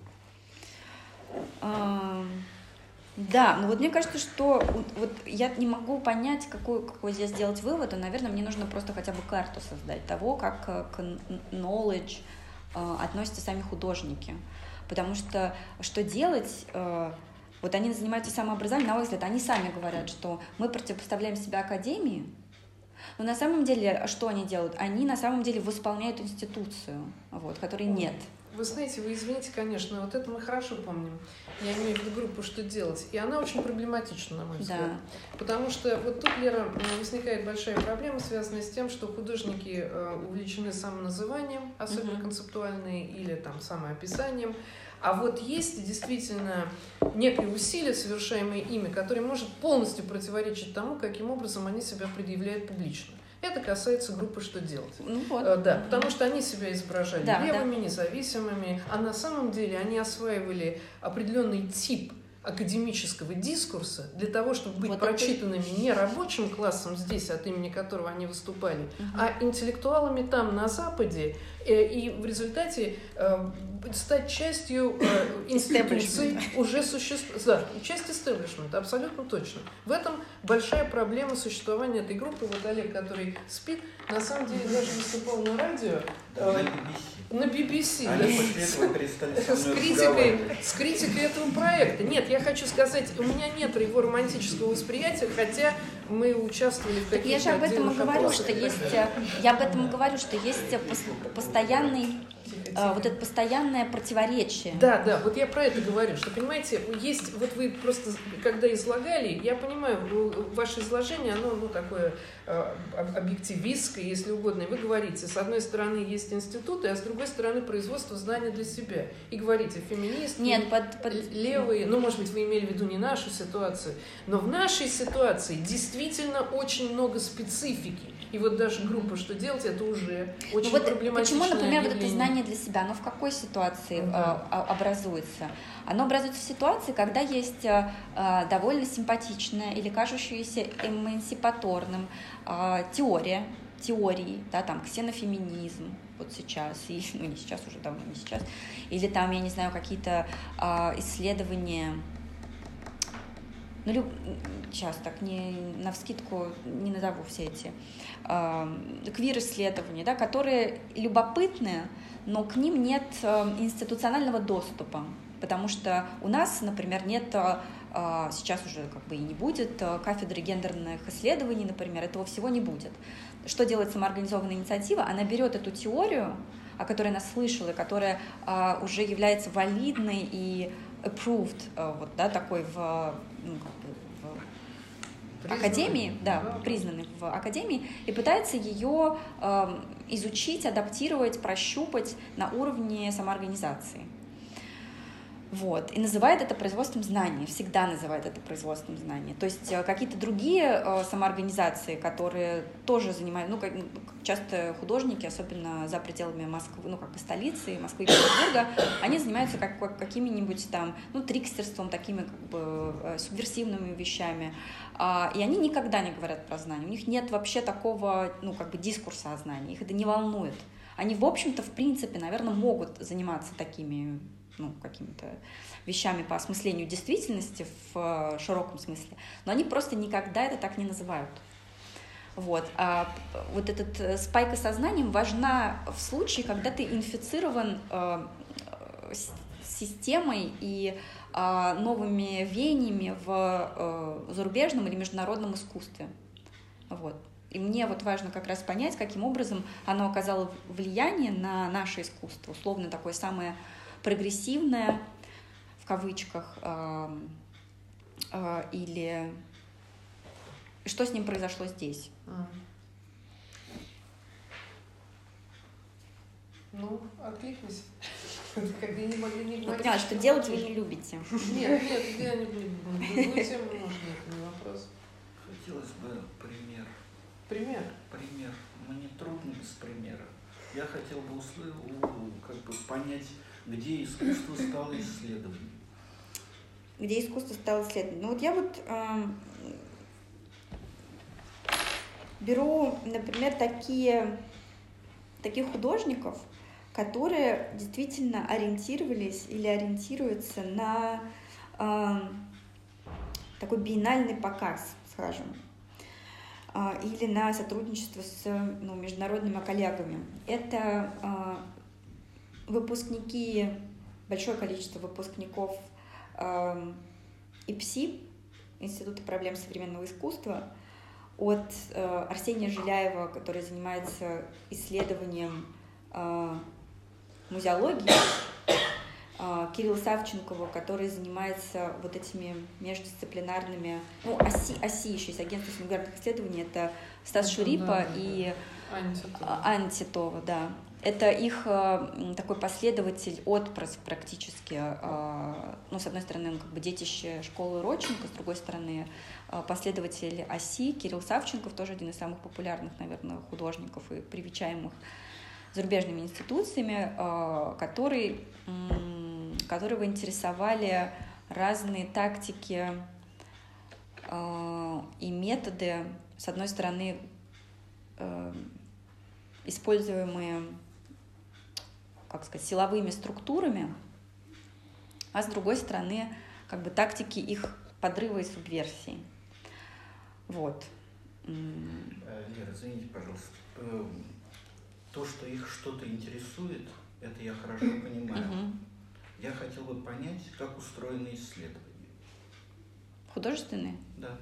Uh, да, ну вот мне кажется, что вот я не могу понять, какой, какой здесь сделать вывод, и, наверное, мне нужно просто хотя бы карту создать того, как к knowledge uh, относятся сами художники. Потому что что делать... Uh, Вот они занимаются самообразованием, на мой взгляд, они сами говорят, что мы противопоставляем себя академии, но на самом деле, что они делают? Они на самом деле восполняют институцию, вот, которой нет. Вы знаете, вы извините, конечно, вот это мы хорошо помним. Я имею в виду группу «Что делать?». И она очень проблематична, на мой взгляд. Да. Потому что вот тут, Лера, возникает большая проблема, связанная с тем, что художники увлечены самоназыванием, особенно угу. концептуальные, или там самоописанием. А вот есть действительно некое усилие, совершаемое ими, которое может полностью противоречить тому, каким образом они себя предъявляют публично. Это касается группы «Что делать?». Ну, вот. Да, потому что они себя изображали да, левыми, да. независимыми, а на самом деле они осваивали определенный тип академического дискурса для того, чтобы быть вот прочитанными это... не рабочим классом здесь, от имени которого они выступали, угу. а интеллектуалами там, на Западе, и в результате стать частью институций уже существует. Да, часть истеблишмента, абсолютно точно. В этом большая проблема существования этой группы. Вот Олег, который спит, на самом деле даже выступал на радио. На би би си. Они да, после этого перестали со мной с критикой, с критикой этого проекта. Нет, я хочу сказать, у меня нет его романтического восприятия, хотя мы участвовали в каких-то. Я же об этом и говорю, что есть. Я об этом и говорю, что есть постоянный. Вот это постоянное противоречие. Да, да, вот я про это говорю, что, понимаете, есть, вот вы просто, когда излагали, я понимаю, ваше изложение, оно, ну, такое э, объективистское, если угодно, и вы говорите, с одной стороны есть институты, а с другой стороны производство знания для себя, и говорите, феминистки, Нет, под, под... левые, ну, может быть, вы имели в виду не нашу ситуацию, но в нашей ситуации действительно очень много специфики. И вот даже группа «Что делать?» это уже очень ну вот проблематичное Почему, например, явление. вот это знание для себя, оно в какой ситуации да. э, образуется? Оно образуется в ситуации, когда есть э, довольно симпатичная или кажущаяся эмансипаторным э, теория, теории, да, там, ксенофеминизм, вот сейчас, и, ну не сейчас, уже давно не сейчас, или там, я не знаю, какие-то э, исследования. Ну, люб... сейчас так не навскидку не назову все эти э, квир-исследования, да, которые любопытны, но к ним нет э, институционального доступа, потому что у нас, например, нет, э, сейчас уже как бы и не будет э, кафедры гендерных исследований, например, этого всего не будет. Что делает самоорганизованная инициатива? Она берет эту теорию, о которой она слышала, и которая а, уже является валидной и approved, а, вот, да, такой в, ну, как бы в Признанный. академии, да, Да. признанной в академии, и пытается ее э, изучить, адаптировать, прощупать на уровне самоорганизации. Вот. И называет это производством знаний, всегда называет это производством знаний. То есть э, какие-то другие э, самоорганизации, которые тоже занимают, ну, как, часто художники, особенно за пределами Москвы, ну, как бы столицы, Москвы и Петербурга, они занимаются как, как, какими-нибудь там, ну, трикстерством, такими как бы э, субверсивными вещами. А, и они никогда не говорят про знания. У них нет вообще такого, ну, как бы дискурса о знании, их это не волнует. Они, в общем-то, в принципе, наверное, могут заниматься такими, ну, какими-то вещами по осмыслению действительности в широком смысле, но они просто никогда это так не называют. Вот. А вот этот спайка сознанием важна в случае, когда ты инфицирован э, системой и э, новыми веяниями в э, зарубежном или международном искусстве. Вот. И мне вот важно как раз понять, каким образом оно оказало влияние на наше искусство, условно такое самое прогрессивное, в кавычках, э, э, или что с ним произошло здесь. А. Ну, откликнись. Как бы не могли не Я говорить. поняла, что делать вы не любите. Нет, нет, я не буду. Другую тему можно, это не вопрос. Хотелось бы пример. Пример. Пример. Мне трудно без примера. Я хотел бы услышать, как бы понять, где искусство стало исследованием. Где искусство стало исследованием. Ну вот я вот э, беру, например, такие, таких художников, которые действительно ориентировались или ориентируются на э, такой биеннальный показ, скажем, э, или на сотрудничество с, ну, международными коллегами. Это э, выпускники, большое количество выпускников э, ИПСИ, Института проблем современного искусства, от э, Арсения Жиляева, который занимается исследованием э, музеологии, э, Кирилла Савченкова, который занимается вот этими междисциплинарными, ну, ОСИ, ОСИ еще есть, агентство сингулярных исследований, это Стас Да, Шурипа да, да, и Аня Титова. Аня Титова, да. Это их э, такой последователь, отпрыск практически. Э, ну, с одной стороны, он как бы детище школы Родченко, с другой стороны, э, последователь ОСИ. Кирилл Савченков, тоже один из самых популярных, наверное, художников и привечаемых зарубежными институциями, э, который, э, которого интересовали разные тактики э, и методы, с одной стороны, э, используемые, как сказать, силовыми структурами, а с другой стороны, как бы тактики их подрыва и субверсии. Вот. Лера, извините, пожалуйста. То, что их что-то интересует, это я хорошо понимаю. Угу. Я хотел бы понять, как устроены исследования. Художественные? Да.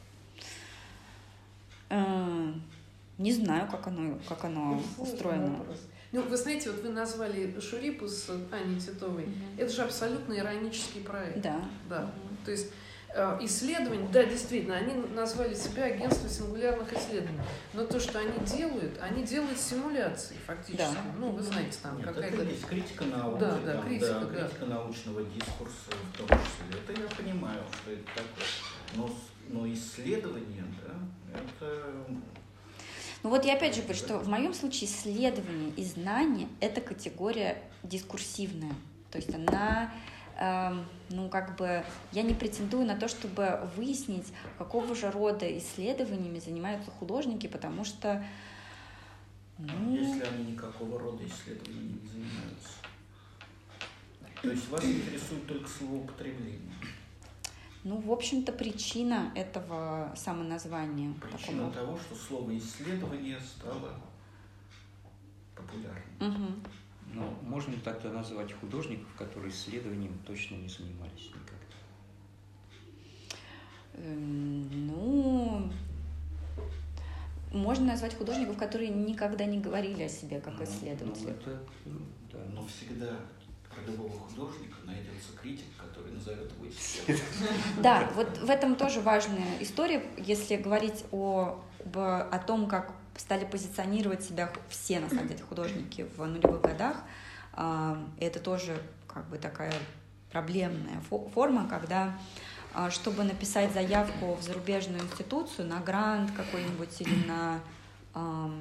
Э, не знаю, как оно, как оно Ну, устроено. вопрос. Ну, вы знаете, вот вы назвали Шурипу с Аней Титовой. Мгм. Это же абсолютно иронический проект. Да. Да. Мгм. То есть э, исследования, да, действительно, они назвали себя агентство сингулярных исследований. Но то, что они делают, они делают симуляции фактически. Да. Ну, вы знаете, там Нет, какая-то... это есть критика науки, Да, да, там, критика, да, да. критика научного дискурса в том числе. Это я понимаю, что это такое. Но, с- но исследование, да, это... Ну вот я опять же говорю, что в моем случае исследование и знание – это категория дискурсивная. То есть она, эм, ну как бы, я не претендую на то, чтобы выяснить, какого же рода исследованиями занимаются художники, потому что… Ну, Если они никакого рода исследованиями не занимаются. То есть вас интересует только словоупотребление. ну, в общем-то, причина этого самоназвания. Причина такого. того, что слово «исследование» стало популярным. Мгм. Но можно ли тогда назвать художников, которые исследованием точно не занимались никогда? Эм, Ну, можно назвать художников, которые никогда не говорили о себе как исследователи. Ну, это, да. Но всегда про любого художника найдется критик, который назовет его исследователем. Да, вот в этом тоже важная история, если говорить о, о том, как стали позиционировать себя все, на самом деле, художники в нулевых годах. Это тоже как бы такая проблемная форма, когда, чтобы написать заявку в зарубежную институцию на грант какой-нибудь или на э,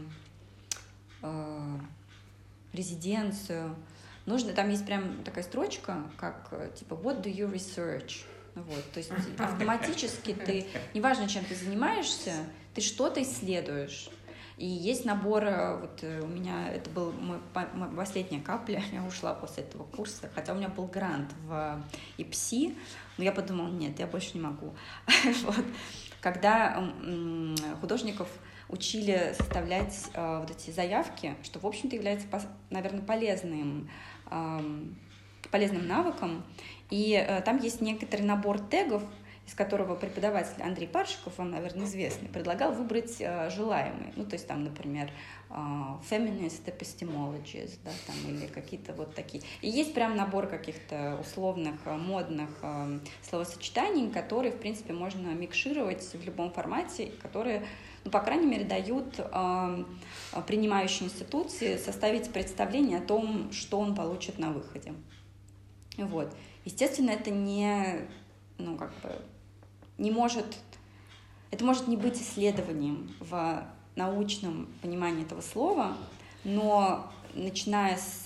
э, резиденцию, нужно, там есть прям такая строчка, как типа «What do you research?» Вот, то есть автоматически ты, неважно, чем ты занимаешься, ты что-то исследуешь. И есть набор, вот у меня, это была моя последняя капля, я ушла после этого курса, хотя у меня был грант в ИПСИ, но я подумала, нет, я больше не могу. Вот. Когда художников учили составлять вот эти заявки, что, в общем-то, является, наверное, полезным, полезным навыком, и там есть некоторый набор тегов, из которого преподаватель Андрей Паршиков, он, наверное, известный, предлагал выбрать э, желаемые. Ну, то есть там, например, э, feminist epistemologies, да, там, или какие-то вот такие. И есть прям набор каких-то условных, э, модных э, словосочетаний, которые, в принципе, можно микшировать в любом формате, которые, ну, по крайней мере, дают э, принимающей институции составить представление о том, что он получит на выходе. Вот. Естественно, это не, ну, как бы, не может, это может не быть исследованием в научном понимании этого слова, но начиная с,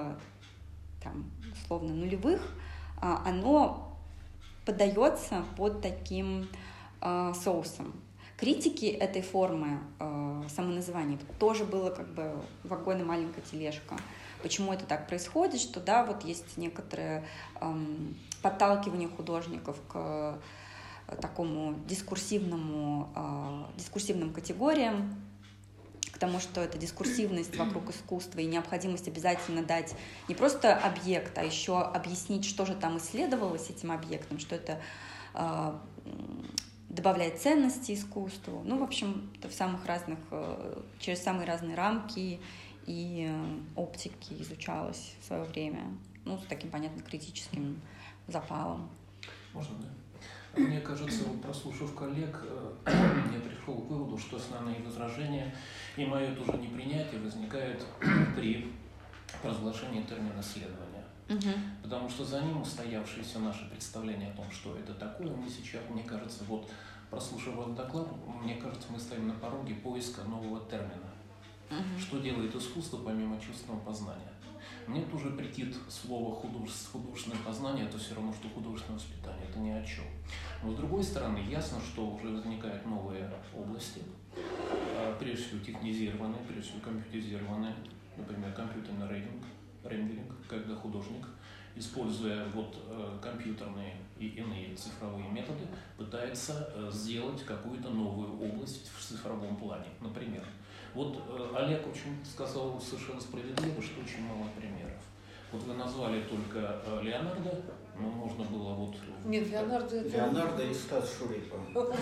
там, условно, нулевых, оно поддается под таким э, соусом. Критики этой формы э, самоназывания тоже было как бы вагон и маленькая тележка. Почему это так происходит, что да, вот есть некоторое эм, подталкивание художников к э, такому дискурсивному, э, дискурсивным категориям, к тому, что это дискурсивность вокруг искусства и необходимость обязательно дать не просто объект, а еще объяснить, что же там исследовалось этим объектом, что это э, добавляет ценности искусству. Ну, в общем, это в самых разных, э, через самые разные рамки и оптики изучалось в свое время, ну, с таким, понятно, критическим запалом. Можно, да? Мне кажется, вот, прослушав коллег, я пришел к выводу, что основные возражения и мое тоже непринятие возникает при провозглашении термина исследования. Угу. Потому что за ним устоявшееся наше представление о том, что это такое, мы сейчас, мне кажется, вот, прослушав этот доклад, мне кажется, мы стоим на пороге поиска нового термина. Uh-huh. Что делает искусство помимо чувственного познания? Мне тоже претит слово художество, художественное познание, это все равно, что художественное воспитание, это ни о чем. Но с другой стороны, ясно, что уже возникают новые области, прежде всего технизированные, прежде всего компьютеризированные, например, компьютерный рендеринг, рендеринг, когда художник, используя вот компьютерные и иные цифровые методы, пытается сделать какую-то новую область в цифровом плане, например. Вот э, Олег очень сказал совершенно справедливо, что очень мало примеров. Вот вы назвали только э, Леонардо, но можно было вот... Нет, Леонардо это... Леонардо и Стас Шурипа.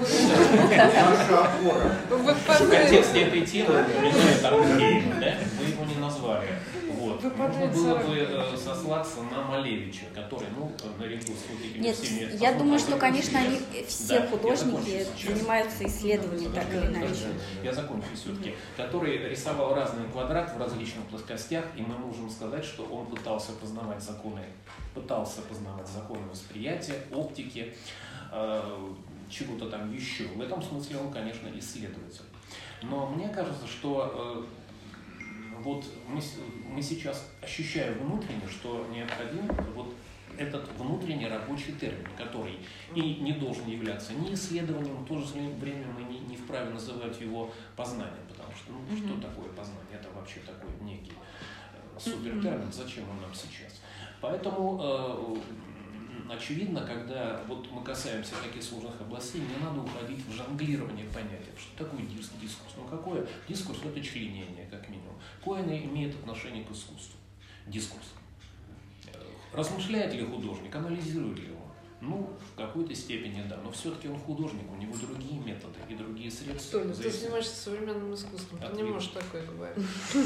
Наша опора. В контексте этой темы меняет Аркхейма, да? Вы его не назвали. Вот. Можно было бы э, сослаться на Малевича, который, ну, наряду с вот этими Нет, всеми... я думаю, что, конечно, они все да, художники занимаются исследованием так или иначе. Я закончу все-таки. Который рисовал разный квадрат в различных плоскостях, и мы можем сказать, что он пытался познавать законы, пытался познавать законы восприятия, оптики, э, чего-то там еще. В этом смысле он, конечно, исследователь. Но мне кажется, что э, вот мы, мы сейчас ощущаем внутренне, что необходим вот этот внутренний рабочий термин, который и не должен являться ни исследованием, в то же время мы не, не вправе называть его познанием, потому что ну, mm-hmm. что такое познание? Это вообще такой некий э, супертермин, зачем он нам сейчас? Поэтому э, очевидно, когда вот мы касаемся таких сложных областей, не надо уходить в жонглирование понятия, что такое дис- дискурс. Ну какое? Дискурс – это членение, как минимум. Какое оно имеет отношение к искусству? Дискурс. Размышляет ли художник, анализирует ли его? Ну, в какой-то степени, да. Но все-таки он художник, у него другие методы и другие средства. Толя, ты занимаешься современным искусством, ты не можешь такое говорить.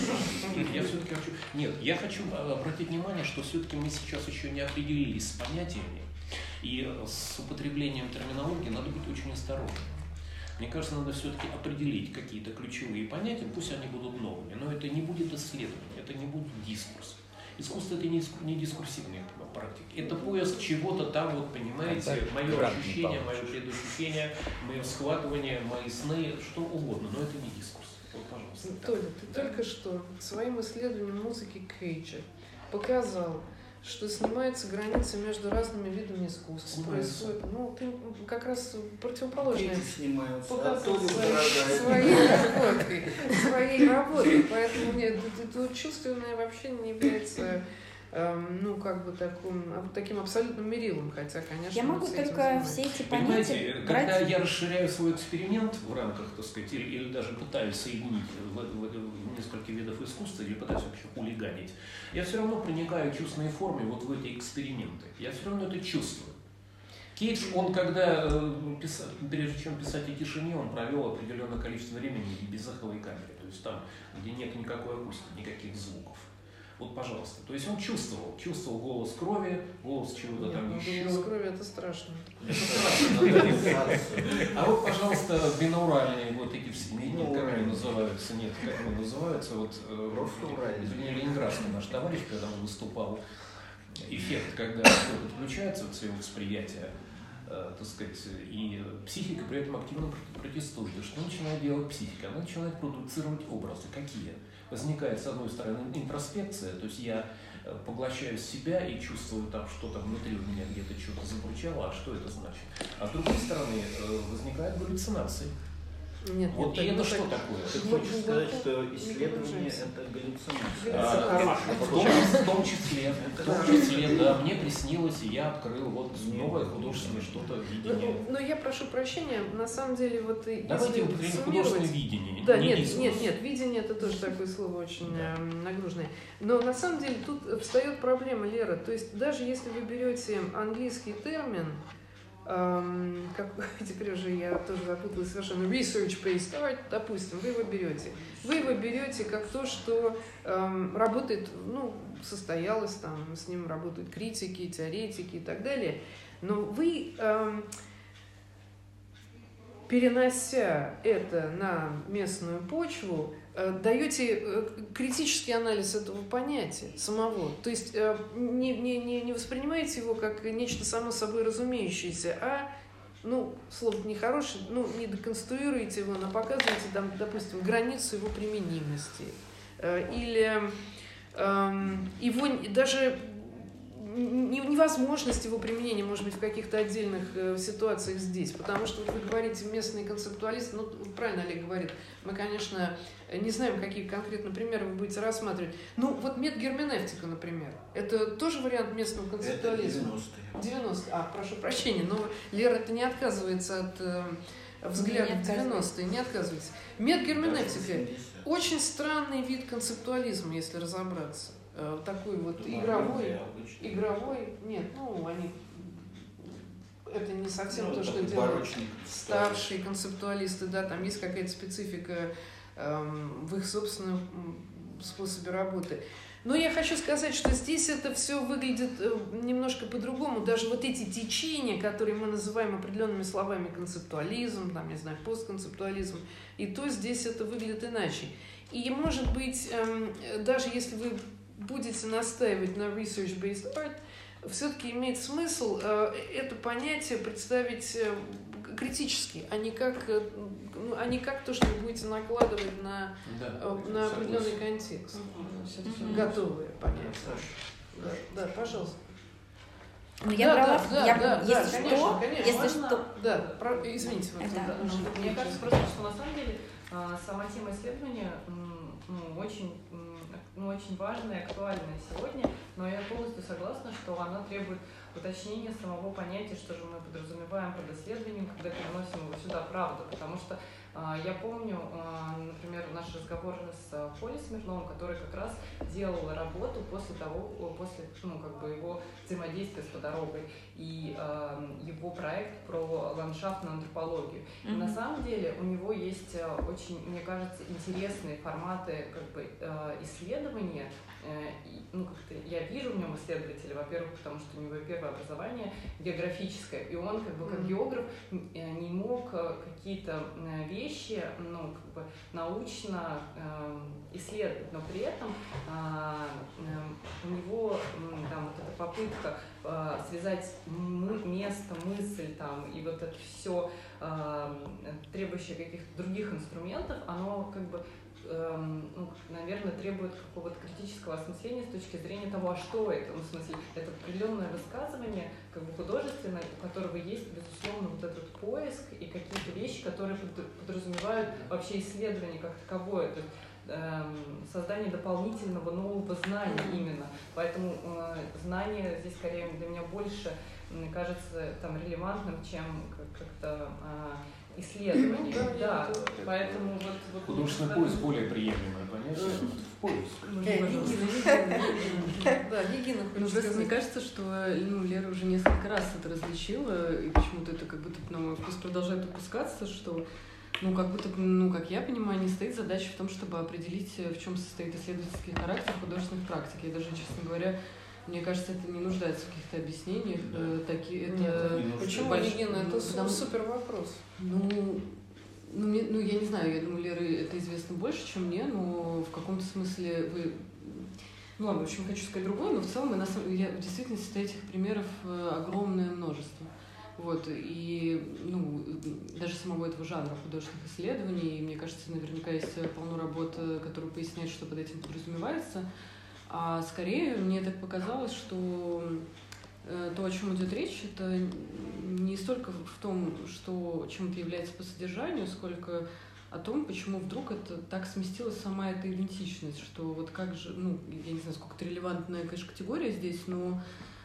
Я все-таки хочу... Нет, я хочу обратить внимание, что все-таки мы сейчас еще не определились с понятиями, и с употреблением терминологии надо быть очень осторожным. Мне кажется, надо все-таки определить какие-то ключевые понятия, пусть они будут новыми, но это не будет исследование, это не будет дискурс. Искусство – это не дискурсивные практики. Это поиск чего-то там, вот понимаете, мое ощущение, мое предощущение, мое схватывание, мои сны, что угодно, но это не дискурс. Вот, пожалуйста. Толя, ты да. только что своим исследованием музыки Кейджа показал, что снимаются границы между разными видами искусства. Происходит, ну, ты как раз противоположное показал своей, своей работой, своей работой. Поэтому нет, тут чувственное вообще не является, эм, ну, как бы таким, таким абсолютным мерилом, хотя, конечно, я могу только все эти понятия. Понимаете, брать... когда я расширяю свой эксперимент в рамках, так сказать, или, или даже пытаюсь соединить в, в, в несколько видов искусства, или пытаюсь вообще хулиганить, я все равно проникаю в чувственной форме вот в эти эксперименты. Я все равно это чувствую. Кейдж, он когда писал, прежде чем писать о тишине, он провел определенное количество времени в безэховой камере, то есть там, где нет никакой акустики, никаких звуков. Вот, пожалуйста. То есть он чувствовал, чувствовал голос крови, голос чего-то там ну, еще. Голос крови – это страшно. Это страшно. А вот, пожалуйста, бинауральные вот эти все, как они называются, нет, как они называются, вот, извини, ленинградский наш товарищ, когда он выступал, эффект, когда кто-то включается в свое восприятие, так сказать, и психика при этом активно протестует. Что начинает делать психика? Она начинает продуцировать образы. Какие? Возникает, с одной стороны, интроспекция, то есть я поглощаю себя и чувствую там, что там внутри у меня где-то что-то забурчало, а что это значит? А с другой стороны, возникают галлюцинации. Нет, вот нет, и это так, что так, такое? Ты хочешь сказать, что исследование – это галлюцинация? А, в, том, в том числе, в том числе, да, мне приснилось, и я открыл вот новое художественное что-то видение. Но, но я прошу прощения, на самом деле, вот давайте употребим художественное видение. Да, не нет, дискурс. нет, нет, видение это тоже такое слово очень да. нагруженное. Но на самом деле тут встает проблема, Лера. То есть даже если вы берете английский термин, Um, как теперь уже я тоже запуталась совершенно, research-based art, допустим, вы его берете. Вы его берете как то, что um, работает, ну, состоялось, там, с ним работают критики, теоретики и так далее. Но вы, um, перенося это на местную почву, даете критический анализ этого понятия самого. То есть не, не, не воспринимаете его как нечто само собой разумеющееся, а, ну, слово нехорошее, ну, не деконструируете его, но показываете, там, допустим, границу его применимости. Или эм, его даже невозможность его применения, может быть, в каких-то отдельных э, ситуациях здесь, потому что вот вы говорите местные концептуалисты, ну, правильно Олег говорит, мы, конечно, не знаем, какие конкретно примеры вы будете рассматривать. Ну, вот метгерменевтика, например, это тоже вариант местного концептуализма. Это девяностые. девяностые. А, прошу прощения, но Лера это не отказывается от э, взгляда в девяностые, не отказывается. Метгерменевтика – очень странный вид концептуализма, если разобраться. Такой вот игровой, игровой, нет, ну, они, это не совсем ну, то, что делают старшие концептуалисты, да, там есть какая-то специфика эм, в их собственном способе работы. Но я хочу сказать, что здесь это все выглядит немножко по-другому. Даже вот эти течения, которые мы называем определенными словами концептуализм, там, не знаю, постконцептуализм, и то здесь это выглядит иначе. И, может быть, эм, даже если вы будете настаивать на research-based art, все-таки имеет смысл э, это понятие представить э, критически, а не как, э, ну, а не как то, что вы будете накладывать на, да, э, на определенный контекст. Mm-hmm. Готовые понятия. Да, да, пожалуйста. Ну, я да, брала, да, я, да, если да, что, конечно, конечно. если Можно? что, да, про, извините, да, да, да. Мне кажется просто, что на самом деле сама тема исследования ну, очень, ну, очень важная и актуальная сегодня, но я полностью согласна, что она требует уточнения самого понятия, что же мы подразумеваем под исследованием, когда переносим его сюда, правда, потому что Я помню, например, наш разговор с Колей Смирновым, который как раз делал работу после того, после, ну, как бы его взаимодействия с «По дорогой» и его проект про ландшафтную антропологию. Mm-hmm. И на самом деле у него есть очень, мне кажется, интересные форматы как бы исследования. Ну, как-то я вижу в нем исследователя, во-первых, потому что у него первое образование географическое, и он как бы как географ не мог какие-то вещи, ну, как бы научно э, исследовать, но при этом э, э, у него там вот эта попытка э, связать место, мысль там и вот это все э, требующее каких-то других инструментов, оно как бы ну, наверное, требует какого-то критического осмысления с точки зрения того, а что это. Ну, в смысле, это определенное высказывание, как бы художественное, у которого есть, безусловно, вот этот поиск и какие-то вещи, которые подразумевают вообще исследование как таковое, то есть эм, создание дополнительного нового знания именно. Поэтому э, знание здесь, скорее, для меня больше, мне кажется, там, релевантным, чем как-то э, исследование, да, да. Поэтому вот... вот художественный поиск более приемлемое понятие, в поиск. Да, Регина, ну, просто мне кажется, что ну, Лера уже несколько раз это различила, и почему-то это как будто на мой вкус продолжает упускаться, что ну, как будто, ну, как я понимаю, не стоит задача в том, чтобы определить, в чем состоит исследовательский характер художественных практик. Я даже, честно говоря, мне кажется, это не нуждается в каких-то объяснениях. Да. Такие, это Нет, почему, больш... Регина? Это потому... супер вопрос. Ну, ну, мне, ну, я не знаю, я думаю, Леры это известно больше, чем мне, но в каком-то смысле вы... Ну ладно, в общем, хочу сказать другое, но в целом на самом... я, в действительности этих примеров огромное множество. Вот, и ну, даже самого этого жанра художественных исследований, мне кажется, наверняка есть полно работ, которые поясняют, что под этим подразумевается. А скорее мне так показалось, что э, то, о чем идет речь, это не столько в том, что, чем это является по содержанию, сколько о том, почему вдруг это так сместилась сама эта идентичность, что вот как же, ну, я не знаю, сколько это релевантная, конечно, категория здесь, но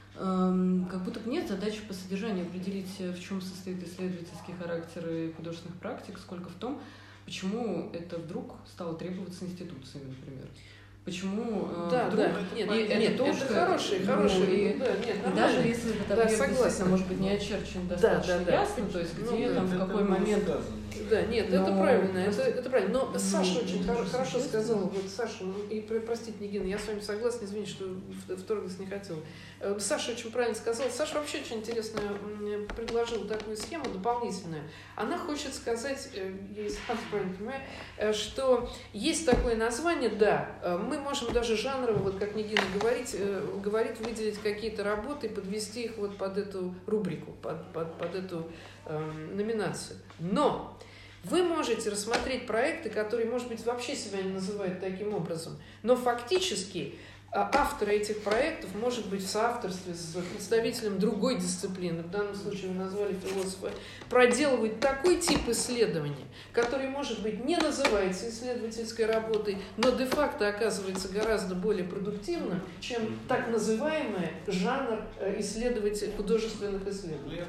э, как будто бы нет задачи по содержанию определить, в чем состоит исследовательский характер и художественных практик, сколько в том, почему это вдруг стало требоваться институциями, например. Почему да, вдруг... Да, нет, и, это, нет, тоже это хорошие, хорошие. Ну, и, да, нет, и даже если этот да, объект действительно может быть не очерчен достаточно да, да, ясно, да. То есть где ну, там, в какой момент... Сказано. Да, нет, но... это правильно, это, это правильно. Но Саша очень хорошо, хорошо сказала, вот Саша, и простите, Нигина, я с вами согласна, извините, что вторглась не хотела. Саша очень правильно сказала. Саша вообще очень интересно предложила такую схему дополнительную. Она хочет сказать, если я правильно понимаю, что есть такое название, да, мы можем даже жанрово, вот как Нигина говорит, говорит выделить какие-то работы и подвести их вот под эту рубрику, под, под, под эту э, номинацию. Но вы можете рассмотреть проекты, которые, может быть, вообще себя не называют таким образом, но фактически автор этих проектов может быть в соавторстве с представителем другой дисциплины, в данном случае вы назвали философа, проделывает такой тип исследования, который, может быть, не называется исследовательской работой, но де-факто оказывается гораздо более продуктивным, чем так называемый жанр исследователей художественных исследований.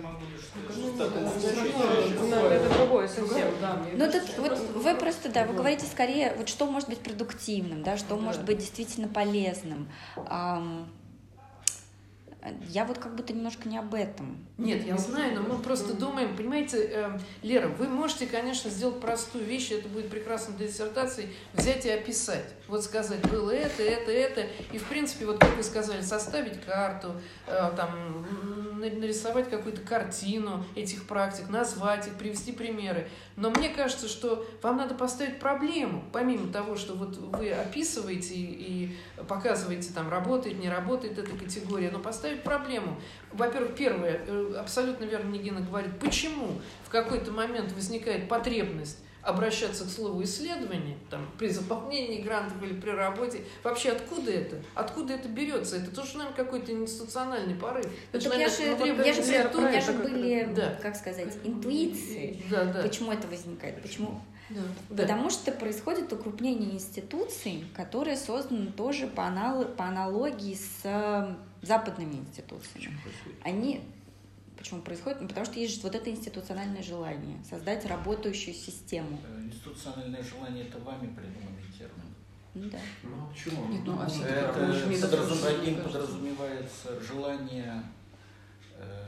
Это другое совсем. Ну, тут вот вы просто, да, вы говорите скорее, вот что может быть продуктивным, да, что может быть действительно полезным. Я вот как будто немножко не об этом. Нет, я знаю, но мы просто думаем, понимаете, э, Лера, вы можете, конечно, сделать простую вещь, это будет прекрасно для диссертации, взять и описать. Вот сказать, было это, это, это, и, в принципе, вот как вы сказали, составить карту, э, там, нарисовать какую-то картину этих практик, назвать их, привести примеры. Но мне кажется, что вам надо поставить проблему, помимо того, что вот вы описываете и, и показываете, там, работает, не работает эта категория, но поставить проблему. Во-первых, первое, абсолютно верно Нигина говорит, почему в какой-то момент возникает потребность обращаться к слову исследование, там, при заполнении грантов или при работе. Вообще, откуда это? Откуда это берется? Это тоже, наверное, какой-то институциональный порыв. Ну, так я же, я же, у меня же были, да. как сказать, интуиции, да, да. почему это возникает, почему... Да. Потому да. что происходит укрупнение институций, которые созданы тоже по, анал... по аналогии с западными институциями. Они... Почему происходит? Ну, потому что есть вот это институциональное желание создать работающую систему. Институциональное желание – это вами придуманный термин. Ну да. Ну, почему? Нет, ну, а все-таки Это мы же не подразумевает, допустим, подразумевается желание э,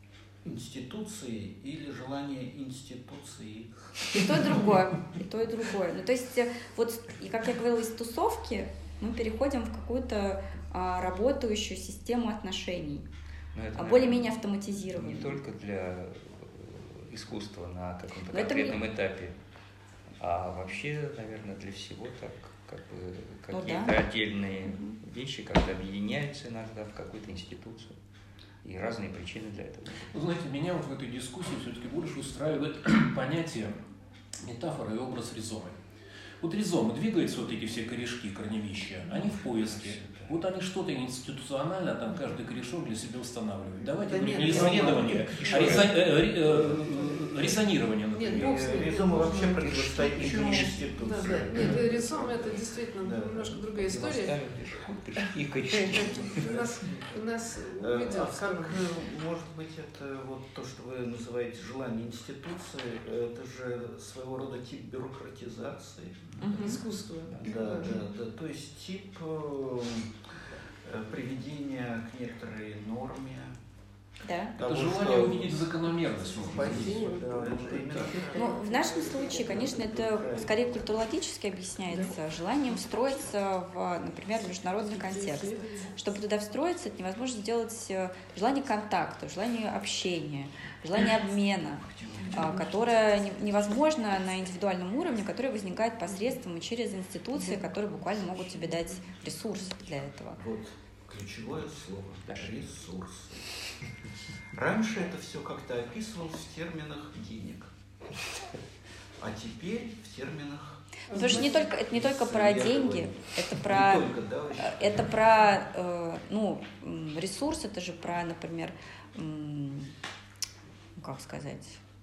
институции или желание институции. И то, и другое. И то, и другое. Ну, то есть, э, вот, и как я говорила, из тусовки мы переходим в какую-то а, работающую систему отношений, Но это, а наверное, более-менее автоматизированную. не только для искусства на каком-то Но это конкретном этапе, а вообще, наверное, для всего так, как бы Ну какие-то да. отдельные Мгм. вещи как-то объединяются иногда в какую-то институцию. И разные причины для этого. Вы знаете, меня вот в этой дискуссии все-таки больше устраивает понятие, метафора и образ ризомы. Вот ризомы двигаются, вот эти все корешки, корневища, они в поиске. Вот они что-то институционально, там каждый корешок для себя устанавливают. Давайте Да говорить нет, не исследование, еще а раз. резон- э, ре- э, резонирование, Нет, например. бог с ним. Ризома вообще Можно- противостоит Почему? институции. Да, да. Нет, рисом это действительно Да. немножко другая история. Оставим лишь корешки и корешки. У нас, у нас Э, уведет А в как, сторону. э, может быть, это вот то, что вы называете желание институции, это же своего рода тип бюрократизации. Мгм. Искусство. Да, да, да. То есть тип э, э, приведения к некоторой норме. Да. Это Того, желание что- увидеть закономерность. можно Спасибо, сказать. да, это именно- Ну, в нашем случае, конечно, это скорее культурологически объясняется желанием встроиться в, например, международный контекст. Чтобы туда встроиться, это невозможно сделать э, желание контакта, желание общения, желание обмена, а, которое не- невозможно на индивидуальном уровне, которое возникает посредством и через институции, которые буквально могут тебе дать ресурс для этого. Вот ключевое слово – ресурсы. Раньше это все как-то описывалось в терминах денег, а теперь в терминах… Потому что не только, это не только про Я деньги, говорю. это Не про, только, да, вообще? это про э, ну, м, ресурс, это же про, например, м, ну, как сказать,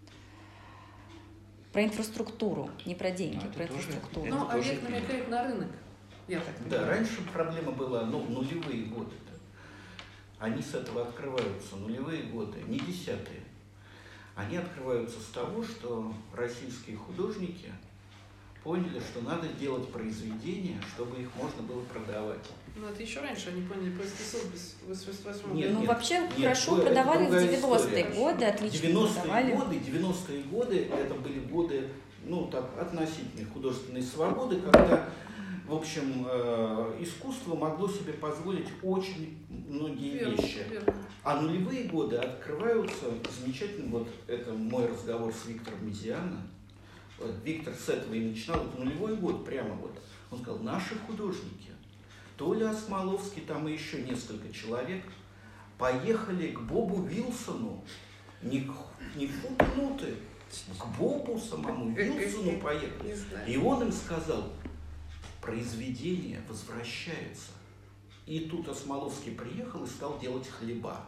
про инфраструктуру, не про деньги, Ну, это про тоже- инфраструктуру. это Ну, а тоже век намекает на рынок. Я так Да, понимаю. раньше проблема была, ну, нулевые годы. Они с этого открываются, нулевые годы, не десятые. Они открываются с того, что российские художники поняли, что надо делать произведения, чтобы их можно было продавать. Ну, это еще раньше они поняли, после восемьдесят восьмого Нет, Ну, года. вообще нет, хорошо это продавали в другая девяностые история. годы, отлично девяностые продавали. годы, девяностые годы это были годы, ну, так, относительной художественной свободы, когда, в общем, э, искусство могло себе позволить очень многие Верно, вещи. верно. А нулевые годы открываются замечательно, вот это мой разговор с Виктором Мезиано. Вот Виктор с этого и начинал, это нулевой год прямо вот. Он сказал, наши художники, Толя Осмоловский, там и еще несколько человек, поехали к Бобу Вилсону, не к, не в футнуты, к Бобу самому Вилсону поехали. Не знаю. И он им сказал, произведение возвращается. И тут Осмоловский приехал и стал делать хлеба.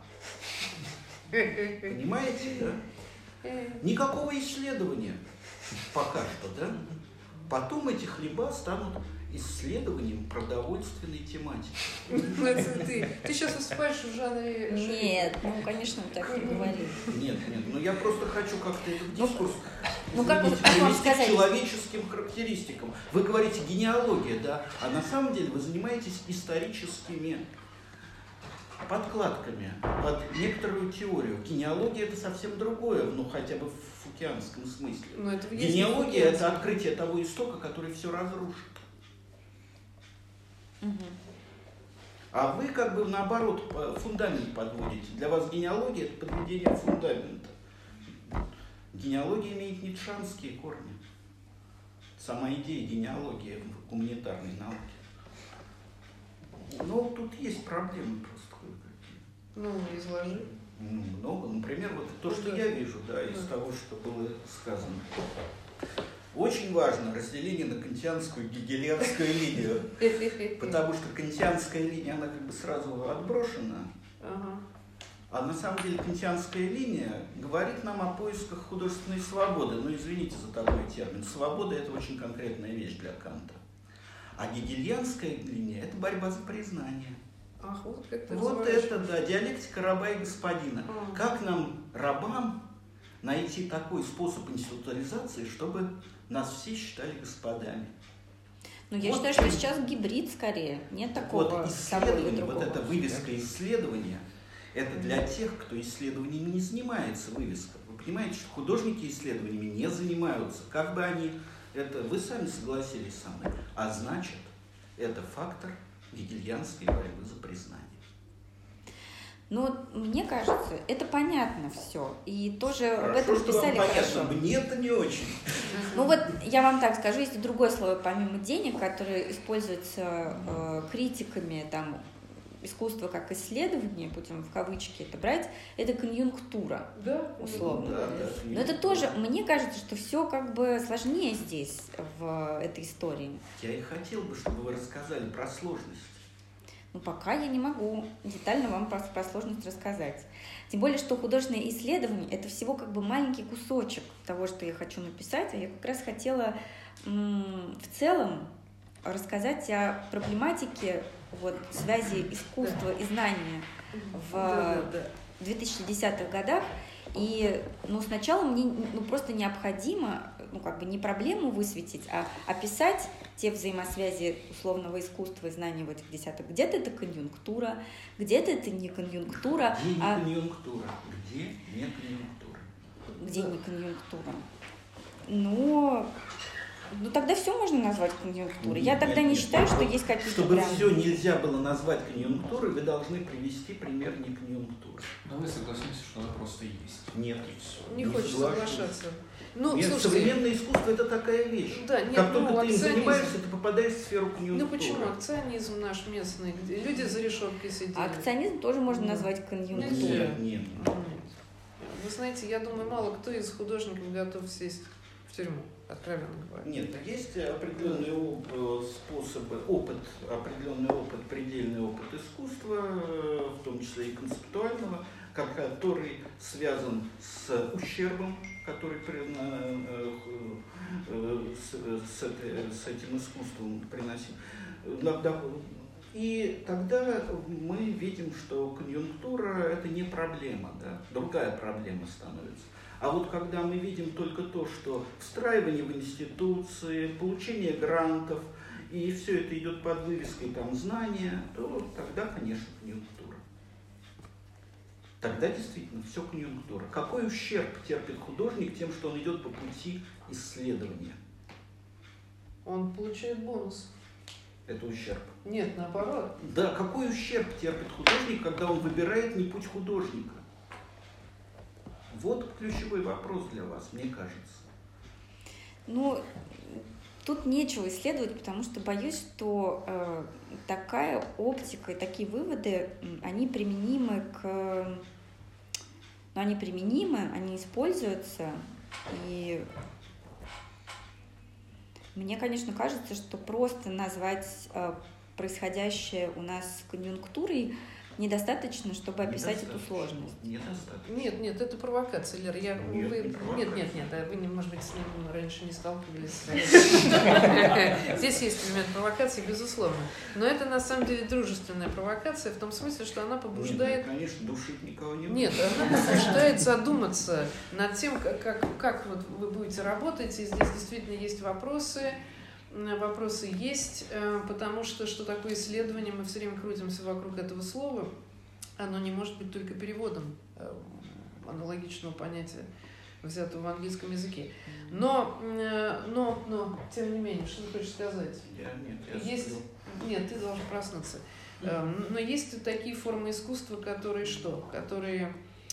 Понимаете, да? Никакого исследования пока что, да? Потом эти хлеба станут исследованием продовольственной тематики. Ну, это ты. Ты сейчас выступаешь в жанре... Нет, ну, конечно, мы так не говорим. Нет, нет, ну я просто хочу как-то этот Ну, дискурс ну, как извините, вот- как вам привести к сказать? человеческим характеристикам. Вы говорите генеалогия, да, а на самом деле вы занимаетесь историческими подкладками под некоторую теорию. Генеалогия это совсем другое, ну хотя бы в фукианском смысле. Ну, это есть Генеалогия фукианский. это открытие того истока, который все разрушит. Мгм. А вы как бы наоборот по- фундамент подводите. Для вас генеалогия это подведение фундамента. Генеалогия имеет ницшанские корни. Сама идея генеалогии в гуманитарной науке. Но тут есть проблемы просто кое-какие. Ну, изложи. Ну, много. Например, вот то, что Да. я вижу, да, из Да. того, что было сказано. Очень важно разделение на кантианскую и гегелианскую линию. Потому что кантианская линия, она как бы сразу отброшена. Ага. А на самом деле кантианская линия говорит нам о поисках художественной свободы. Ну, извините за такой термин. Свобода – это очень конкретная вещь для Канта. А гегельянская линия – это борьба за признание. Ах, вот как ты Вот это, да, диалектика раба и господина. А. Как нам, рабам, найти такой способ институализации, чтобы нас все считали господами? Ну, я Вот считаю, что сейчас гибрид скорее. Нет такого Вот того или исследование, другого. вот эта вывеска исследования, это для тех, кто исследованиями не занимается, вывеска. Вы понимаете, что художники исследованиями не занимаются. Как бы они это... Вы сами согласились со мной. А значит, это фактор гегельянской борьбы за признание. Ну, вот мне кажется, это понятно все. И тоже об Хорошо, этом что вам писали понятно. хорошо. Мне это не очень. Ну вот я вам так скажу, есть и другое слово помимо денег, которое используется э, критиками там, искусства как исследование, будем в кавычки это брать, это конъюнктура, Да, условно. Да, да, Но это тоже, мне кажется, что все как бы сложнее здесь, в этой истории. Я и хотел бы, чтобы вы рассказали про сложность. Ну, пока я не могу детально вам про, про сложность рассказать. Тем более, что художественное исследование – это всего как бы маленький кусочек того, что я хочу написать. А я как раз хотела м- в целом рассказать о проблематике вот, связи искусства и знания в Да, да, да. две тысячи десятых годах. И ну, сначала мне ну, просто необходимо, ну, как бы не проблему высветить, а описать те взаимосвязи условного искусства и знания в этих десятых. Где-то это конъюнктура, где-то это не конъюнктура. Где не а... конъюнктура? Где не конъюнктура? Где не конъюнктура? Но... Ну, тогда все можно назвать конъюнктурой. Я тогда не считаю, что есть какие-то Чтобы прям... все нельзя было назвать конъюнктурой, вы должны привести пример не конъюнктуры. Но вы согласитесь, что она просто есть. Нет. И все. Не, Не хочешь соглашусь. соглашаться. Ну, Нет, слушайте, современное искусство – это такая вещь. да, нет, Как ну, только ты им акционизм. занимаешься, ты попадаешь в сферу конъюнктуры. Ну почему? Акционизм наш местный, где люди за решеткой сидели. А акционизм тоже можно Да. назвать конъюнктурой. Нет, нет. Нет. Вы знаете, я думаю, мало кто из художников готов сесть в тюрьму, откровенно говоря. Нет, есть определенные оп- способы, опыт, определенный опыт, предельный опыт искусства, в том числе и концептуального, который связан с ущербом, который при- на- э, с, с этой- с этим искусством приносим. Иногда- И тогда мы видим, что конъюнктура – это не проблема, да? Другая проблема становится. А вот когда мы видим только то, что встраивание в институции, получение грантов, и все это идет под вывеской там, знания, то тогда, конечно, конъюнктура. Тогда действительно все конъюнктура. Какой ущерб терпит художник тем, что он идет по пути исследования? Он получает бонус. Это ущерб. Нет, наоборот. Да, какой ущерб терпит художник, когда он выбирает не путь художника? Вот ключевой вопрос для вас, мне кажется. Ну, тут нечего исследовать, потому что боюсь, что э, такая оптика и такие выводы, они применимы к... Ну, они применимы, они используются, и мне, конечно, кажется, что просто назвать э, происходящее у нас конъюнктурой недостаточно, чтобы описать эту сложность. Недостаточно. Нет, нет, это провокация, Лера. Я, Нет, вы, не провокация. нет, нет, нет, да, вы, не, может быть, с ним раньше не сталкивались. Здесь есть элемент провокации, безусловно. Но это, на самом деле, дружественная провокация в том смысле, что она побуждает... Нет, ну, конечно, душить никого не Нет, она побуждает задуматься над тем, как, как, как вот вы будете работать, и здесь действительно есть вопросы. Вопросы есть, потому что что такое исследование, мы все время крутимся вокруг этого слова, оно не может быть только переводом аналогичного понятия, взятого в английском языке. Но, но, но, тем не менее, что ты хочешь сказать? Я, нет, я Есть, сплю. нет, ты должен проснуться. Но есть такие формы искусства, которые что? Которые...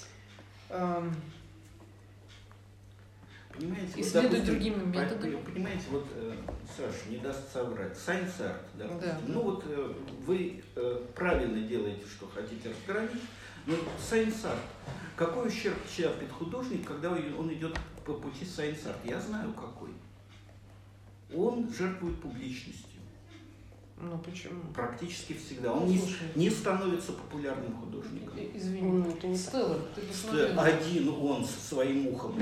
Понимаете, исследуют вот, допустим, другими методами. Понимаете, вот э, Саша не даст соврать. Science art, да? Да. Ну вот э, вы э, правильно делаете, что хотите разграничить. Но science art. Какой ущерб терпит художник, когда он идет по пути science art? Я знаю какой. Он жертвует публичностью. Ну почему? Практически всегда. Он Ну, не, слушай. не становится популярным художником. И- Извини, Ну, это не Стелла, ты посмотри. Что один он со своим ухом.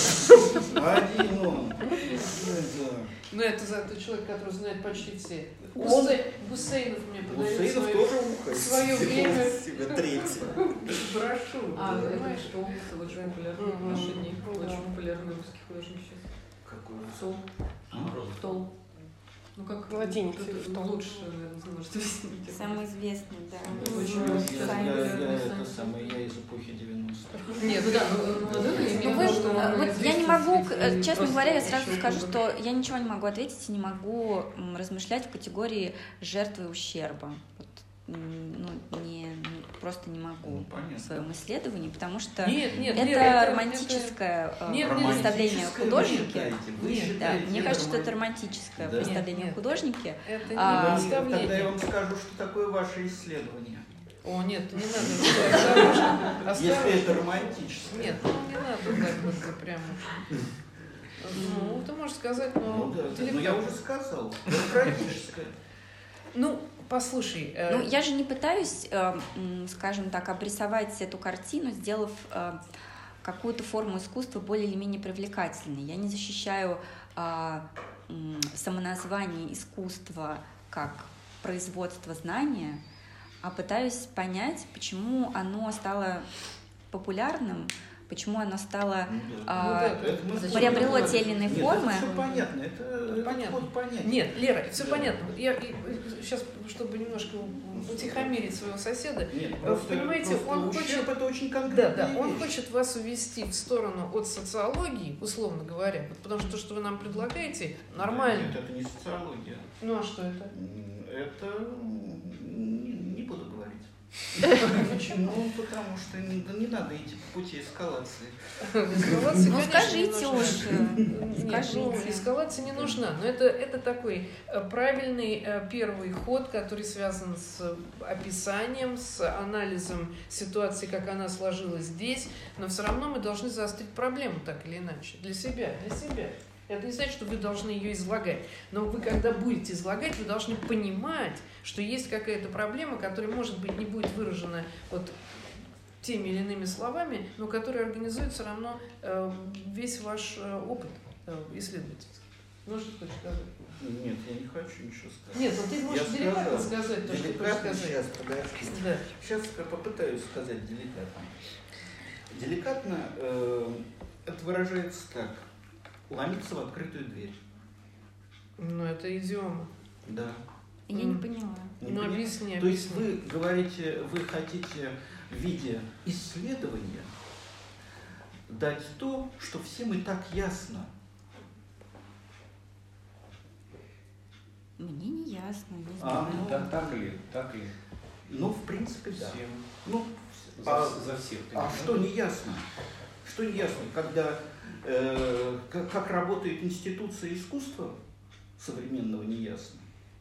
Все. Один он. Да. Ну, это за это человек, который знает почти все Гусей- Гусейнов мне подарил Гусейнов свое, тоже ухо. свое время Себе третье. брошюру. А, ты это понимаешь? что? Это очень популярный в Мгм. наши дни. Ну да. Очень популярный русский художник сейчас. Какой? Сол. Тол. Ну как Латиница, это что? лучше, наверное, сможете объяснить. Самый известный, да. Очень Я, русский. я, Сами я, популярный это сайт. самое, я из эпохи девяностых. Нет, ну да, ну, ну, вот это Ну, именно вы- то, что он вот я известен не могу, среди- э, честно просто говоря, я сразу еще скажу, хуже. что я ничего не могу ответить и не могу м, размышлять в категории жертвы и ущерба. Вот, м, ну, не, ну, просто не могу Ну, в понятно. своем исследовании, потому что Нет, нет, это Лера, это- романтическое э, Нет, нет, представление о Романтическое вы художнике. считаете? Вы Нет, считаете Да, мне кажется, что это роман- романтическое Да. представление Нет, о художнике. Это не А, Ну, представление. Тогда я вам скажу, что такое ваше исследование. О, нет, не надо. Осторожно. Если Осторожно. это романтическое. Нет, ну не надо так вот прям. Ну, ты можешь сказать, но... Ну да, да. деликатно. Но я уже сказал. Это трагическое. Ну, послушай. э, Ну, я же не пытаюсь, э, м, скажем так, обрисовать эту картину, сделав э, какую-то форму искусства более или менее привлекательной. Я не защищаю э, м, самоназвание искусства как производство знания, а пытаюсь понять, почему оно стало популярным, почему оно стало Ну да. а, Ну да, это мы зачем приобрело это те или иные Нет, формы. это все понятно. Это, это Понятно. ход понятен. Нет, Лера, все Да. понятно. Я сейчас, чтобы немножко утихомирить своего соседа, Нет, Вы понимаете, просто он ущерб хочет- это очень да, конкретная да, он вещь. хочет вас увести в сторону от социологии, условно говоря, вот потому что то, что вы нам предлагаете, нормально. Нет, это не социология. Ну а что это? М, Это м, не, не буду говорить. Почему? Ну, потому что не, да не надо идти по пути эскалации. Эскалация, Ну, конечно, скажите не нужна. уж, Нет, ну, скажите. эскалация не нужна, но это, это такой э, правильный э, первый ход, который связан с описанием, с анализом ситуации, как она сложилась здесь, но все равно мы должны заострить проблему так или иначе, для себя, для себя. Это не значит, что вы должны ее излагать, но вы, когда будете излагать, вы должны понимать, что есть какая-то проблема, которая, может быть, не будет выражена вот теми или иными словами, но которая организует все равно э, весь ваш э, опыт э, исследовательский. Ну, что ты хочешь сказать? Нет, я не хочу ничего сказать. Нет, ну ты можешь Я деликатно сказал. сказать то, что ты хочешь Деликатно сказать. сейчас, подожди. Да. Сейчас я попытаюсь сказать деликатно. Деликатно э, это выражается так. Ломиться в открытую дверь. Ну, это идиома. Да. Я не М. поняла. Не Ну, понимаю. объясни, То есть объясни. вы говорите, вы хотите в виде исследования дать то, что всем и так ясно. Мне не ясно, не А, знаю. Да, так ли? Так ли? Ну, в принципе, да. Всем. Ну, За, а, за всех. а конечно. что не ясно? Что не ясно, когда э, как, как работает институция искусства современного, не ясно.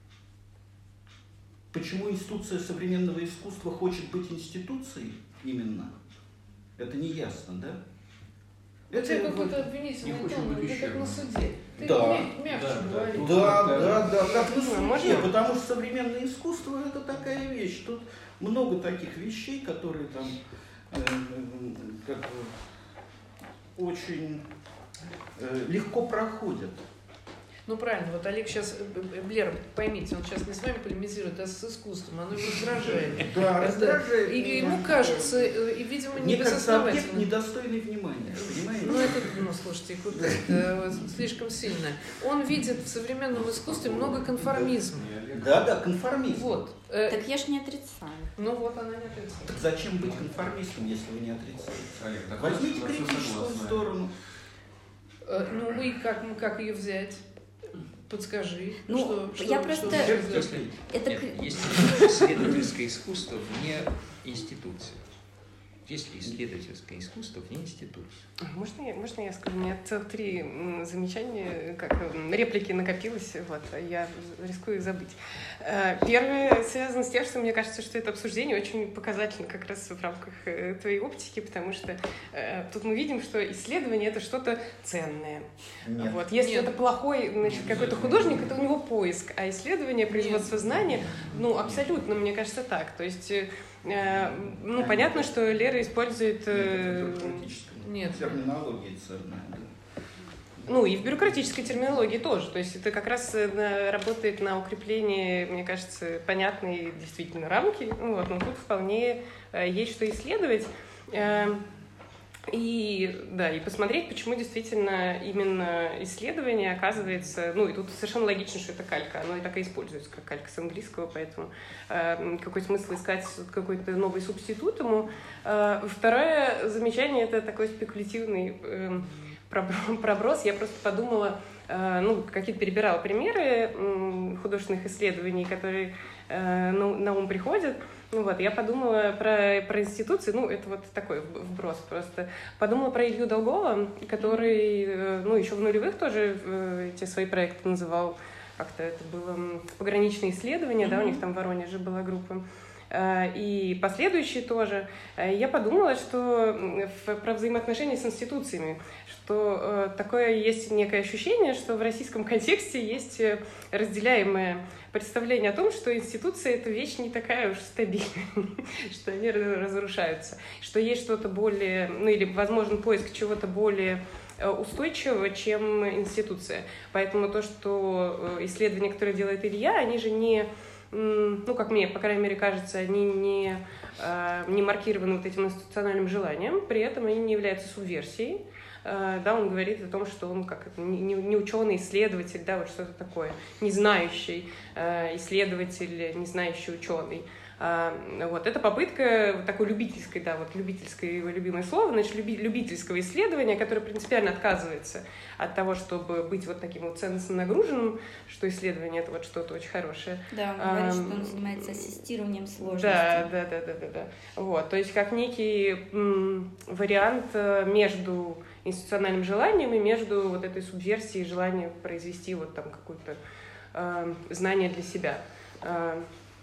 Почему институция современного искусства хочет быть институцией именно? Это не ясно, да? Это Это какой-то не обвинительный хочет тон, быть ты как на ущербным. суде. Ты Да. мя- мягче Да, да. говори. Да, Да. да, да, как на суде, Можно? потому что современное искусство это такая вещь. Тут много таких вещей, которые там э, э, как бы очень э, легко проходят. Ну правильно, вот Олег сейчас, Лера, поймите, он сейчас не с вами полемизирует, а с искусством, оно его раздражает. Да, Это- раздражает. И меня. ему кажется, э, и, видимо, не Мне кажется, объект безосновательно. недостойный внимания, понимаете? Ну, это, ну, слушайте, куда это слишком сильно. Он видит в современном искусстве много конформизма. Да, да, конформизм. Вот. Э, Так я ж не отрицаю. Ну, вот она не отрицает. Так зачем быть конформистом, если вы не отрицаете? Олег, так Возьмите вы- вы критическую согласны. сторону. Э, Ну, и как, как ее взять? Подскажи. Ну, что, что, я что просто- можно Если- сделать? если- Это Нет, к- есть исследовательское искусство вне институции. Есть ли исследовательское искусство вне институции? Можно я, можно я скажу? У меня целых три м, замечания, как м, реплики накопилось, вот, а я рискую их забыть. Э, Первое связано с тем, что мне кажется, что это обсуждение очень показательно как раз в рамках э, твоей оптики, потому что э, тут мы видим, что исследование — это что-то ценное. Нет. Вот. Если Нет. это плохой, значит, какой-то художник, это у него поиск, а исследование, производство знания, ну, абсолютно, мне кажется, так. То есть, э, ну, понятно, что Лера использует... э, Политическая Нет. терминология ценная, да. Ну, и в бюрократической терминологии тоже. То есть это как раз на, работает на укреплении, мне кажется, понятной действительно рамки. Ну, вот, но тут вполне э, есть что исследовать. Э, и, да, и посмотреть, почему действительно именно исследование оказывается... Ну, и тут совершенно логично, что это калька. Оно и так и используется, как калька с английского, поэтому э, какой смысл искать какой-то новый субститут ему. Э, второе замечание — это такой спекулятивный... Э, проброс. Я просто подумала, ну, какие-то перебирала примеры художественных исследований, которые на ум приходят. Ну, вот, я подумала про, про институции, ну, это вот такой вброс просто. Подумала про Илью Долгова, который, ну, еще в нулевых тоже эти свои проекты называл, как-то это было пограничные исследования, mm-hmm. да, у них там в Воронеже была группа. И последующие тоже. Я подумала, что про взаимоотношения с институциями, что такое есть некое ощущение, что в российском контексте есть разделяемое представление о том, что институция — это вещь не такая уж стабильная, что они разрушаются, что есть что-то более, ну или возможен поиск чего-то более устойчивого, чем институция. Поэтому то, что исследования, которые делает Илья, они же не... ну, как мне, по крайней мере, кажется, они не, не маркированы вот этим институциональным желанием, при этом они не являются субверсией. Да, он говорит о том, что он как это, не, не ученый, исследователь, да, вот что-то такое, не знающий исследователь, не знающий ученый. Вот, это попытка такой любительской, да, вот любительское его любимое слово, значит, люби, любительского исследования, которое принципиально отказывается от того, чтобы быть вот таким вот ценностно нагруженным, что исследование — это вот что-то очень хорошее. Да, он говорит, а, что он занимается ассистированием сложностей. Да, да, да, да, да, да. Вот, то есть как некий м, вариант между институциональным желанием и между вот этой субверсией, желанием произвести вот там какое-то э, знание для себя. Э,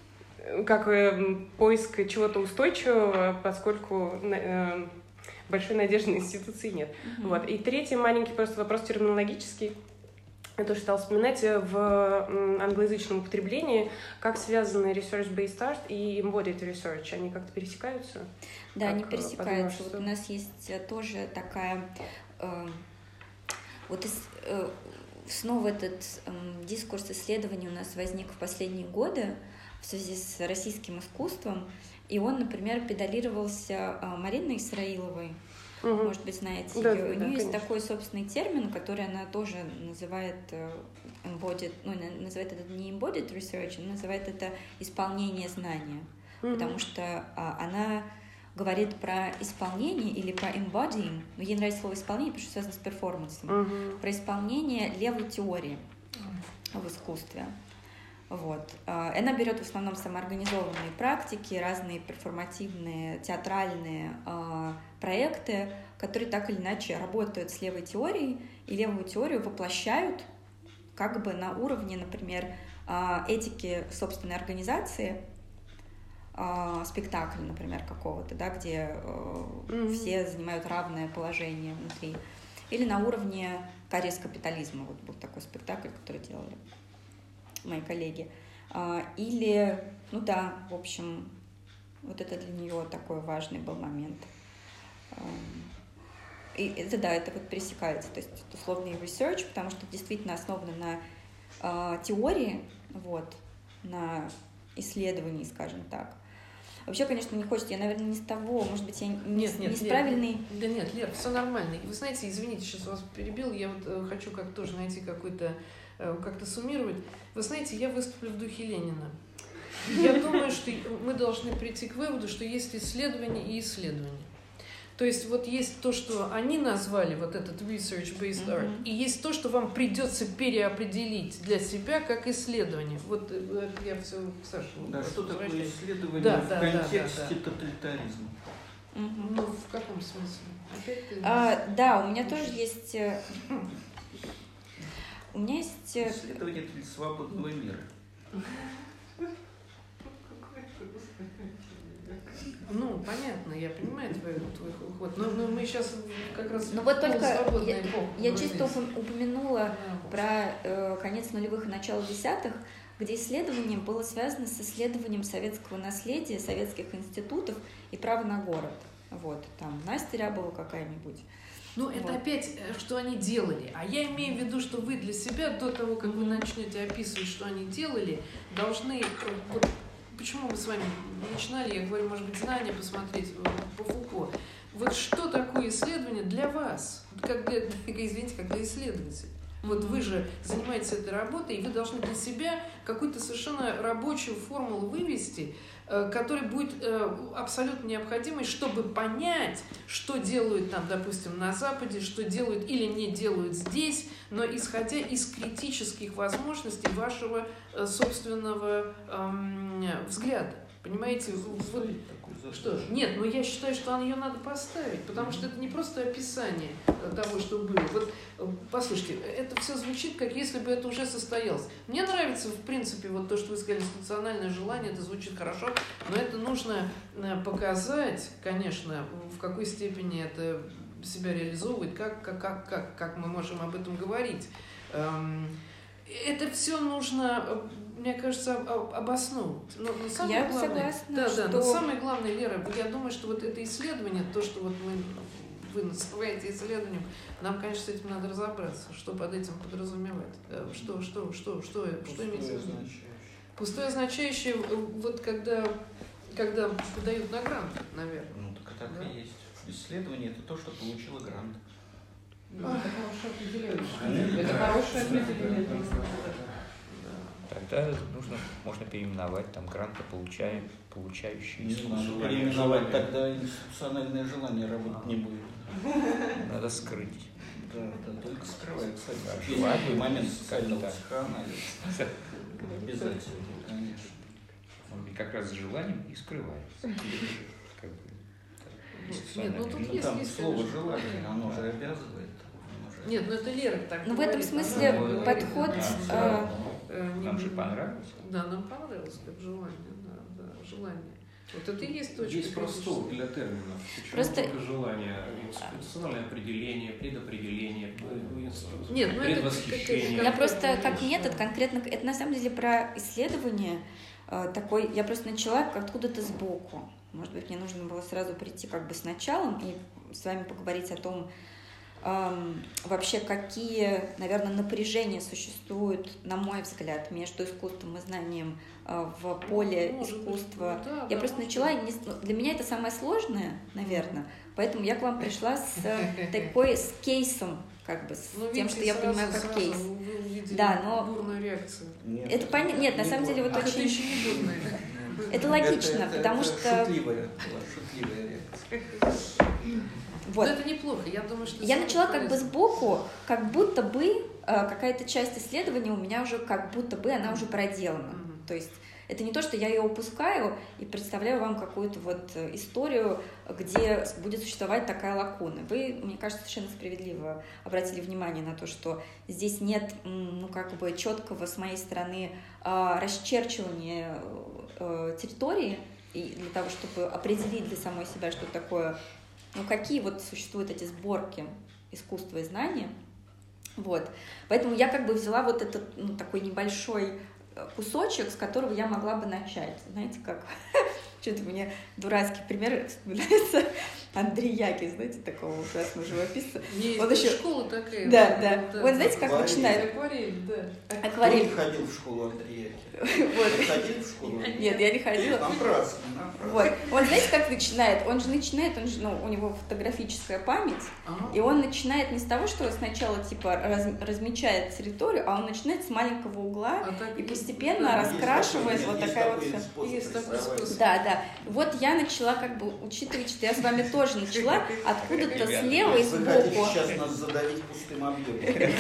как э, поиск чего-то устойчивого, поскольку э, большой надежды на институции нет. Mm-hmm. Вот. И третий маленький просто вопрос терминологический. Я тоже стала вспоминать в англоязычном употреблении, как связаны research-based art и embodied research. Они как-то пересекаются? Да, как они пересекаются. Вот у нас есть тоже такая... Э, вот из, э, снова этот э, дискурс исследований у нас возник в последние годы в связи с российским искусством. И он, например, педалировался э, Мариной Исраиловой. Угу. Может быть, знаете да, ее. Да, У нее да, есть конечно. такой собственный термин, который она тоже называет embodied, ну, называет это не embodied research, она называет это исполнение знания. Угу. Потому что а, она говорит про исполнение или про embodying, но ей нравится слово исполнение, потому что связано с перформансом, угу. про исполнение левой теории угу. в искусстве. Вот. Она берет в основном самоорганизованные практики, разные перформативные, театральные э, проекты, которые так или иначе работают с левой теорией, и левую теорию воплощают как бы на уровне, например, э, этики собственной организации, э, спектакля, например, какого-то, да, где э, mm-hmm. все занимают равное положение внутри, или на уровне карьез капитализма. Вот был такой спектакль, который делали мои коллеги. Или, ну да, в общем, вот это для нее такой важный был момент. И это, да, это вот пересекается, то есть это условный research, потому что действительно основано на э, теории, вот, на исследовании, скажем так. Вообще, конечно, не хочется, я, наверное, не с того, может быть, я не, нет, нет, не с правильной... Да нет, Лер, все нормально. Вы знаете, извините, сейчас вас перебил, я вот э, хочу как тоже найти какой-то, э, как-то суммировать. Вы знаете, я выступлю в духе Ленина. Я думаю, что мы должны прийти к выводу, что есть исследование и исследование. То есть вот есть то, что они назвали, вот этот research-based art, mm-hmm. и есть то, что вам придется переопределить для себя как исследование. Вот я все, Саша, да, что такое исследование да, в да, контексте да, да, да. тоталитаризма? Mm-hmm. Ну, в каком смысле? Опять ты... а, да, у меня тоже есть... У меня есть... Исследование для свободного мира. Ну, понятно, я понимаю твой, твой уход, но, но мы сейчас как раз... Ну вот только я, эпоху, я чисто упомянула про э, конец нулевых и начало десятых, где исследование было связано с исследованием советского наследия, советских институтов и права на город. Вот, там Настя Рябова какая-нибудь. Ну, это Вот. опять, э, что они делали. А я имею в виду, что вы для себя, до того, как вы начнете описывать, что они делали, должны... э, Вот, почему мы с вами начинали, я говорю, может быть, знания посмотреть э, по Фуко. Вот что такое исследование для вас? Как для, извините, как для исследователя. Вот вы же занимаетесь этой работой, и вы должны для себя какую-то совершенно рабочую формулу вывести, э, которая будет э, абсолютно необходимой, чтобы понять, что делают там, допустим, на Западе, что делают или не делают здесь, но исходя из критических возможностей вашего э, собственного эм, взгляда. Понимаете? Вот, что? Нет, но я считаю, что ее надо поставить, потому что это не просто описание того, что было. Вот, послушайте, это все звучит, как если бы это уже состоялось. Мне нравится, в принципе, вот то, что вы сказали, национальное желание, это звучит хорошо, но это нужно показать, конечно, в какой степени это себя реализовывает, как, как, как, как, как мы можем об этом говорить. Это все нужно, мне кажется, обосновывать. Но, но самое Я главное, согласна, да, что... да, но самое главное, Лера, я думаю, что вот это исследование, то, что вот мы, вы называете исследованием, нам, конечно, с этим надо разобраться, что под этим подразумевать. Что, что, что, что, что имеется в виду? Пустое означающее, вот когда, когда подают на грант, наверное. Ну, так это так и есть. Исследование – это то, что получило грант. Это хорошее определение. Это хорошее определение. Тогда нужно, можно переименовать там гранты, получаем, получающие Не искусство. надо переименовать, тогда институциональное желание работать не будет. Надо скрыть. Да, да, только скрывай, кстати. Да, Есть желание, такой момент социального так. психоанализа. Обязательно, конечно. Он как раз с желанием и скрывается. Как бы, Нет, ну тут Ну, есть, там есть, слово конечно, желание, оно же обязывает. Оно же- Нет, ну это Лера так Ну, в этом говорит, смысле она говорит, подход... да, э, э, не- Нам же понравилось. Да, нам понравилось, как желание, да, да, желание. Вот это и есть точка. Есть простор для терминов. Почему Просто- только желание, институциональное определение, предопределение, Нет, ну это предвосхищение. как- Я просто как метод конкретно, это на самом деле про исследование э, такой, я просто начала как откуда-то сбоку. Может быть, мне нужно было сразу прийти как бы с началом и с вами поговорить о том, эм, вообще какие, наверное, напряжения существуют, на мой взгляд, между искусством и знанием э, в поле Может быть, искусства. ну да, Я да, просто может начала, и не- для меня это самое сложное, наверное, поэтому я к вам пришла с э, такой, с кейсом, как бы, с Ну, тем, видите, что я сразу- понимаю как сразу кейс. вы увидели Да, но- бурную реакцию. Нет, Это понятно. Нет, на не самом деле, вот бурно. А это очень... еще не бурная. Это логично, Это- это- потому это что... Шутливая, была шутливая реакция. Вот. Но это неплохо, я думаю, что... Я это начала как бы полезно. сбоку, как будто бы э, какая-то часть исследования у меня уже как будто бы она уже проделана. Мгм. То есть это не то, что я ее упускаю и представляю вам какую-то вот э, историю, где будет существовать такая лакуна. Вы, мне кажется, совершенно справедливо обратили внимание на то, что здесь нет, м, ну, как бы четкого с моей стороны э, расчерчивания э, территории, и для того, чтобы определить для самой себя, что такое, ну, какие вот существуют эти сборки искусства и знания. Вот. Поэтому я как бы взяла вот этот, ну, такой небольшой кусочек, с которого я могла бы начать. Знаете, как... Что-то мне дурацкий пример вспоминается. Андрей Яки, знаете, такого ужасного живописца. Есть Он еще... еще- школа такая. Да, да. Вот знаете, как Акварель. начинает? Акварель, да. Кто Акварель. не ходил в школу Андрея? Вот. Ты ходил в школу? Нет, я не ходила. Напрасно, напрасно. Вот. Он, знаете, как начинает? Он же начинает, он же, ну, у него фотографическая память, Ага. и он начинает не с того, что сначала типа раз- размечает территорию, а он начинает с маленького угла А так- и постепенно Да, Есть раскрашивает такой- вот есть такая вот такой вся. способ Есть такой рисовать. способ. Да, да. Вот я начала, как бы, учитывать, что я с вами тоже начала откуда-то Ребята, слева и Вы хотите сбоку. сейчас нас задавить пустым объемом.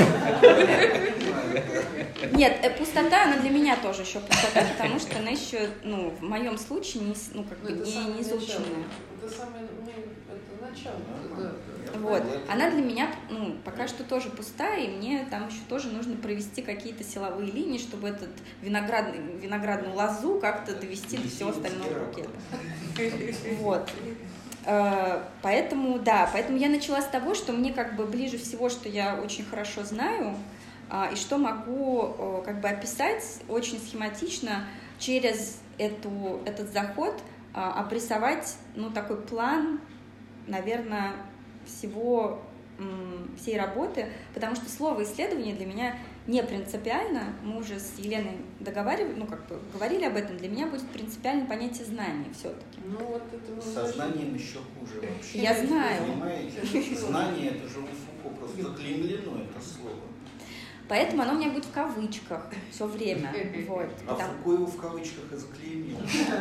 Нет, э, пустота, она для меня тоже еще пустота, потому что она еще, ну, в моем случае, не, с- ну, как Ну, бы это не, самое не изученная. начало. Это самое, ну, это начало, да, да. Вот. Она для меня, ну, пока что тоже пустая, и мне там еще тоже нужно провести какие-то силовые линии, чтобы этот виноградный, виноградную лозу как-то довести до всего остального букета. Вот. Э, Поэтому, да, поэтому я начала с того, что мне как бы ближе всего, что я очень хорошо знаю, а, и что могу э, как бы описать очень схематично через эту, этот заход, а, обрисовать, ну, такой план, наверное, всего всей работы, потому что слово исследование для меня не принципиально. Мы уже с Еленой договаривали, ну как бы говорили об этом. Для меня будет принципиально понятие знания все-таки. Ну вот это Со знанием еще хуже вообще. Я знаю. Понимаете? Знание это же у Фуко просто заклеймлено это слово. Поэтому оно у меня будет в кавычках все время. Вот. А Там... Фуко его в кавычках и заклеймил.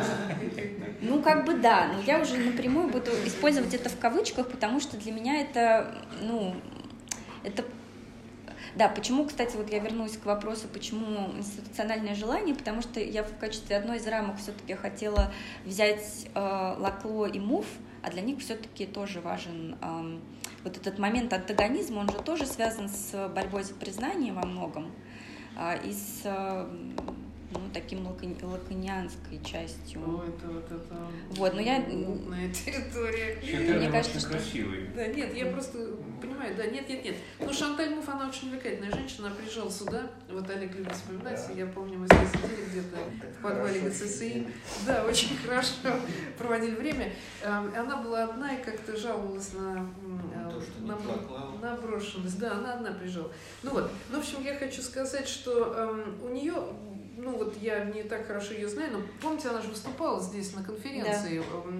Ну, как бы да, но я уже напрямую буду использовать это в кавычках, потому что для меня это, ну, это... Да, почему, кстати, вот я вернусь к вопросу, почему институциональное желание, потому что я в качестве одной из рамок все-таки хотела взять э, Лакло и Мув, а для них все-таки тоже важен э, вот этот момент антагонизма, он же тоже связан с борьбой за признание во многом э, и с э, ну, таким лакони- лаконианской частью. О, это вот это вот, но я... мутная территория. Мне кажется, что... красивый. Да, нет, я просто понимаю, да, нет, нет, нет. Ну, Шанталь Муф, она очень увлекательная женщина, она приезжала сюда, вот Олег любит вспоминать, я помню, мы с ней сидели где-то в подвале ГЦСИ, да, очень хорошо проводили время. Она была одна и как-то жаловалась на, на, на брошенность, да, она одна приезжала. Ну вот, ну, в общем, я хочу сказать, что эм, у нее... Ну вот я не так хорошо ее знаю, но помните, она же выступала здесь на конференции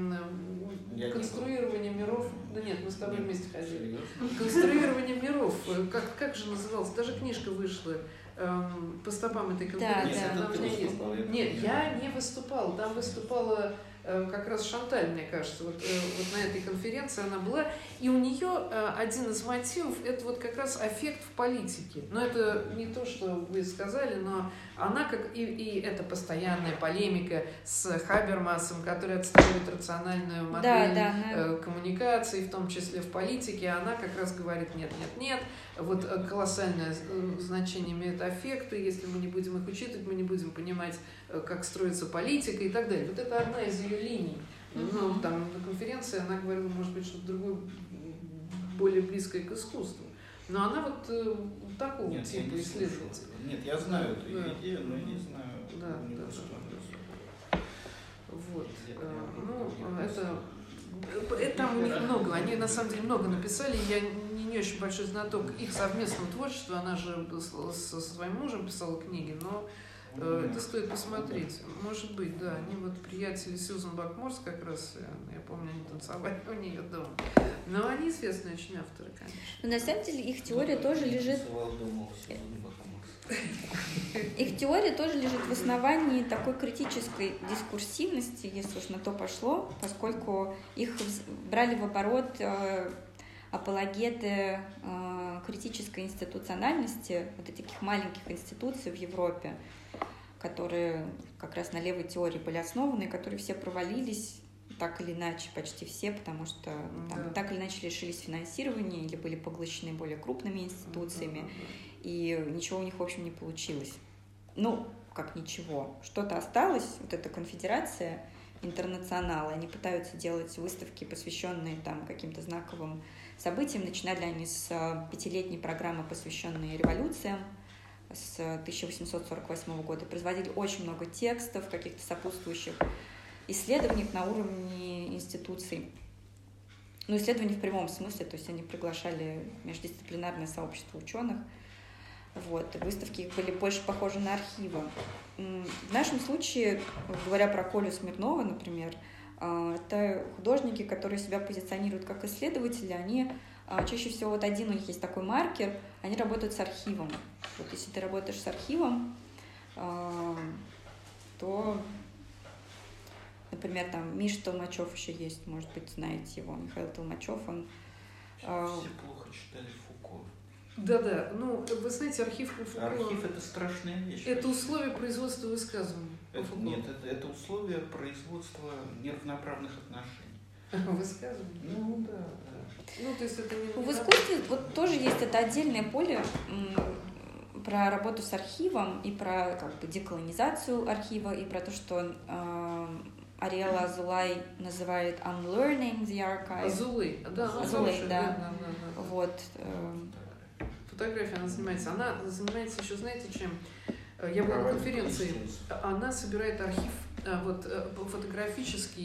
да. «Конструирование миров». Да нет, мы с тобой вместе ходили. «Конструирование миров». Как, как же называлась? Даже книжка вышла эм, по стопам этой конференции. Да, да. Она у меня есть. Нет, я не выступала. Там выступала э, как раз Шанталь, мне кажется. Вот, э, вот на этой конференции она была. И у нее э, один из мотивов – это вот как раз аффект в политике. Но это не то, что вы сказали, но она как и, и это постоянная полемика с Хабермасом, который отстаивает рациональную модель да, да, э, коммуникации, в том числе в политике. Она как раз говорит нет, нет, нет. Вот э, колоссальное э, значение имеет аффекты. Если мы не будем их учитывать, мы не будем понимать, э, как строится политика и так далее. Вот это одна из ее линий. Ну, там на конференции она говорила, может быть, что-то другое, более близкое к искусству. Но она вот э, такого Нет, типа исследователя. Нет, я знаю эту да. идею, но я не знаю. Да, да, да. Вот. Ну, это, это там у них много. Они на самом деле много написали. Я не, не очень большой знаток их совместного творчества. Она же со своим мужем писала книги, но э, это стоит посмотреть. Может быть, да. Они вот приятели Сьюзан Бакморс как раз, я помню, они танцевали у нее дома. Но они известные очень авторы, конечно. Но на самом деле их теория тоже лежит... Их теория тоже лежит в основании такой критической дискурсивности, если уж на то пошло, поскольку их брали в оборот э, апологеты э, критической институциональности, вот этих маленьких институций в Европе, которые как раз на левой теории были основаны, которые все провалились так или иначе, почти все, потому что там, да. так или иначе лишились финансирования или были поглощены более крупными институциями. И ничего у них, в общем, не получилось. Ну, как ничего. Что-то осталось, вот эта конфедерация интернационала. Они пытаются делать выставки, посвященные там каким-то знаковым событиям. Начинали они с пятилетней программы, посвященной революциям с тысяча восемьсот сорок восьмого года. Производили очень много текстов, каких-то сопутствующих исследований на уровне институций. Ну, исследований в прямом смысле, то есть они приглашали междисциплинарное сообщество ученых. Вот. Выставки их были больше похожи на архивы. В нашем случае, говоря про Колю Смирнова, например, это художники, которые себя позиционируют как исследователи, они чаще всего, вот один у них есть такой маркер, они работают с архивом. Вот если ты работаешь с архивом, то, например, там Миша Толмачев еще есть, может быть, знаете его, Михаил Толмачев, он... Все плохо читали Фуко. Да-да, ну, вы знаете, архив Фуко... Архив – это страшная вещь. Это условие производства высказываний. Это, нет, это, это условие производства неравноправных отношений. Высказывания? Ну, да, да. Ну, то есть это не... В искусстве вот тоже есть это отдельное поле про работу с архивом и про как бы деколонизацию архива, и про то, что э, Ариэла Азулай называет unlearning the archive. Азулай, да, Азулай, да. да, да, да. Вот. Э, Фотография она занимается. Она занимается еще, знаете, чем? Я была на конференции. Она собирает архив вот, фотографический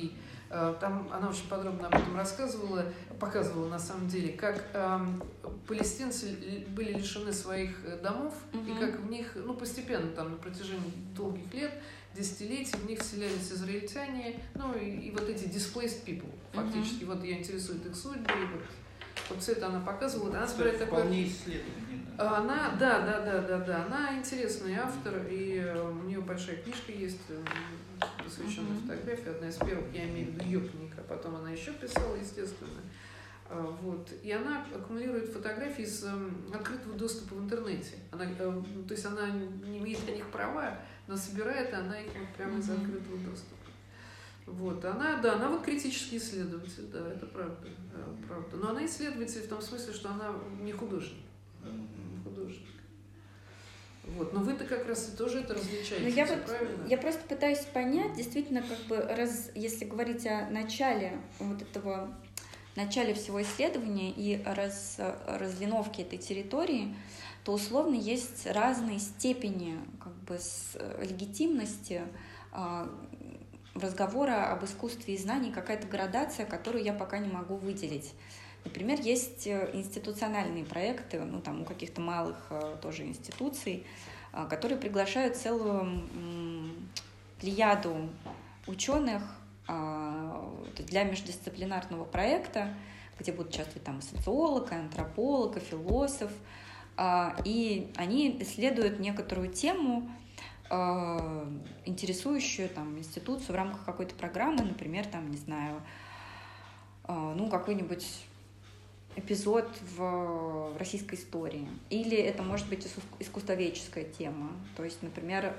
Там она очень подробно об этом рассказывала, показывала на самом деле, как эм, палестинцы были лишены своих домов, mm-hmm. и как в них, ну, постепенно, там, на протяжении долгих лет, десятилетий, в них вселялись израильтяне, ну, и, и вот эти displaced people, фактически. Mm-hmm. Вот ее интересует их судьбы, и вот, вот все это она показывала. Она собирает такое... Вполне исследование. Она, да, да, да, да, да, она интересный автор, и у нее большая книжка есть, посвященная mm-hmm. фотографии, одна из первых, я имею в виду ее книга, а потом она еще писала, естественно. Вот. И она аккумулирует фотографии из открытого доступа в интернете. Она, то есть она не имеет на них права, но собирает она их вот прямо mm-hmm. из открытого доступа. Вот. Она, да, она вот критический исследователь, да, это правда, правда. Но она исследователь в том смысле, что она не художник. Художник. Вот. Но вы-то как раз и тоже это различаете. Ну, я, вот, правильно? Я просто пытаюсь понять, действительно, как бы, раз, если говорить о начале вот этого, начале всего исследования и раз, разлиновке этой территории, то условно есть разные степени как бы, с, легитимности э, разговора об искусстве и знании, какая-то градация, которую я пока не могу выделить. Например, есть институциональные проекты, ну, там, у каких-то малых тоже институций, которые приглашают целую плеяду ученых для междисциплинарного проекта, где будут участвовать там социолог, антрополог, философ, и они исследуют некоторую тему, интересующую там институцию в рамках какой-то программы, например, там, не знаю, ну, какой-нибудь эпизод в российской истории. Или это может быть искусствоведческая тема, то есть, например,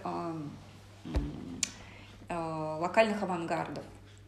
локальных авангардов.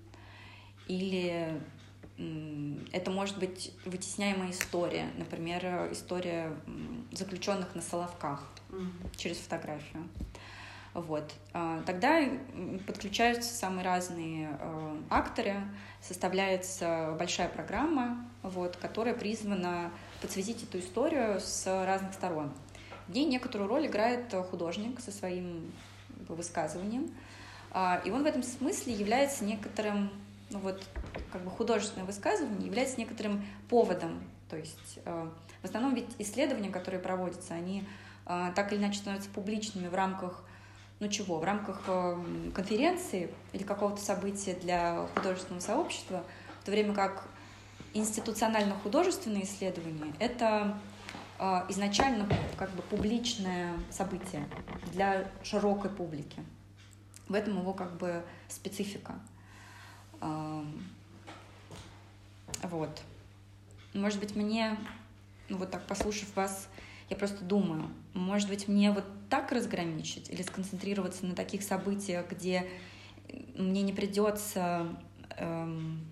Или это может быть вытесняемая история, например, история заключенных на Соловках mm-hmm. через фотографию. Вот. Тогда подключаются самые разные акторы, составляется большая программа, вот, которая призвана подсветить эту историю с разных сторон. В ней некоторую роль играет художник со своим высказыванием, и он в этом смысле является некоторым, ну вот, как бы художественное высказывание является некоторым поводом. То есть в основном ведь исследования, которые проводятся, они так или иначе становятся публичными в рамках Ну чего, в рамках конференции или какого-то события для художественного сообщества, в то время как институционально-художественные исследования — это изначально как бы публичное событие для широкой публики. В этом его как бы специфика. Вот. Может быть, мне, ну вот так послушав вас, я просто думаю, может быть, мне вот так разграничить или сконцентрироваться на таких событиях, где мне не придется эм,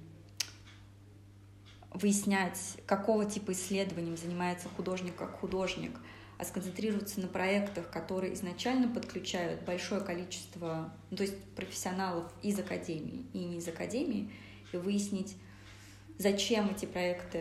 выяснять, какого типа исследованием занимается художник как художник, а сконцентрироваться на проектах, которые изначально подключают большое количество, ну, то есть профессионалов из академии и не из академии, и выяснить, зачем эти проекты,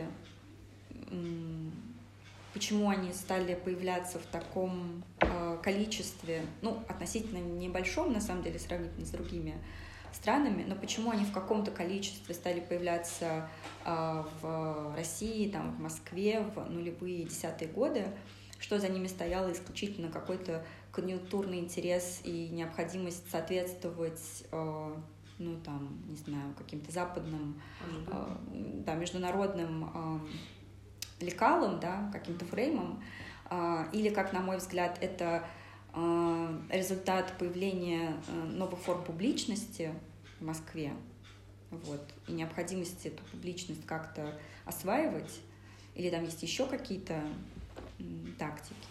почему они стали появляться в таком э, количестве, ну, относительно небольшом, на самом деле, сравнительно с другими странами, но почему они в каком-то количестве стали появляться э, в России, там, в Москве в нулевые десятые годы, что за ними стояло исключительно какой-то конъюнктурный интерес и необходимость соответствовать э, ну, там, не знаю, каким-то западным, э, да, международным э, лекалом, да, каким-то фреймом, э, или, как на мой взгляд, это э, результат появления э, новых форм публичности в Москве, вот, и необходимости эту публичность как-то осваивать, или там есть еще какие-то э, тактики.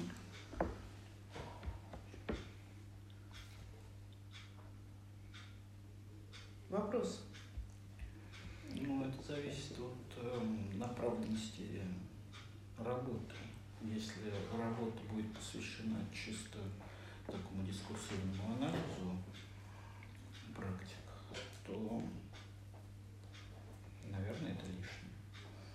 Вопрос? Ну, это зависит от э, направленности работы. Если работа будет посвящена чисто такому дискурсивному анализу практик, то, наверное, это лишнее.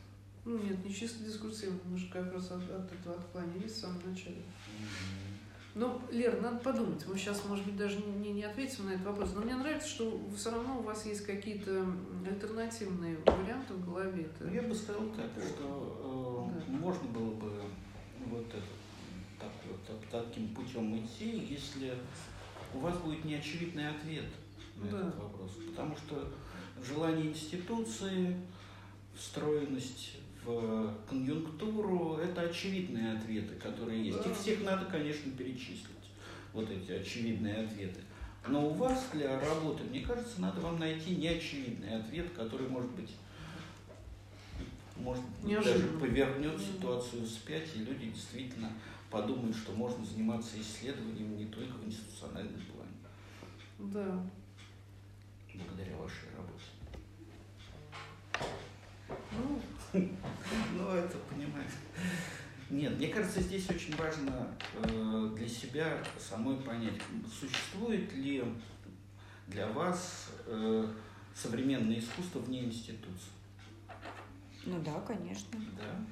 Ну нет, не чисто дискурсивно, мы же как раз от, от этого отклонились в самом начале. Mm-hmm. Ну, Лер, надо подумать. Мы сейчас, может быть, даже не, не ответим на этот вопрос. Но мне нравится, что все равно у вас есть какие-то альтернативные варианты в голове. Это... Я бы сказал так, что э, да. можно было бы вот это, так, вот, таким путем идти, если у вас будет неочевидный ответ на да. этот вопрос. Потому что желание институции, встроенность в конъюнктуру – это очевидные ответы, которые есть. Их всех надо, конечно, перечислить, вот эти очевидные ответы. Но у вас для работы, мне кажется, надо вам найти неочевидный ответ, который, может быть, может быть даже повернет ситуацию вспять, и люди действительно подумают, что можно заниматься исследованием не только в институциональном плане. Да. Благодаря вашей работе. Ну, ну, это, понимаете. Нет, мне кажется, здесь очень важно э, для себя самой понять, существует ли для вас э, современное искусство вне институции. Ну да, конечно. Да.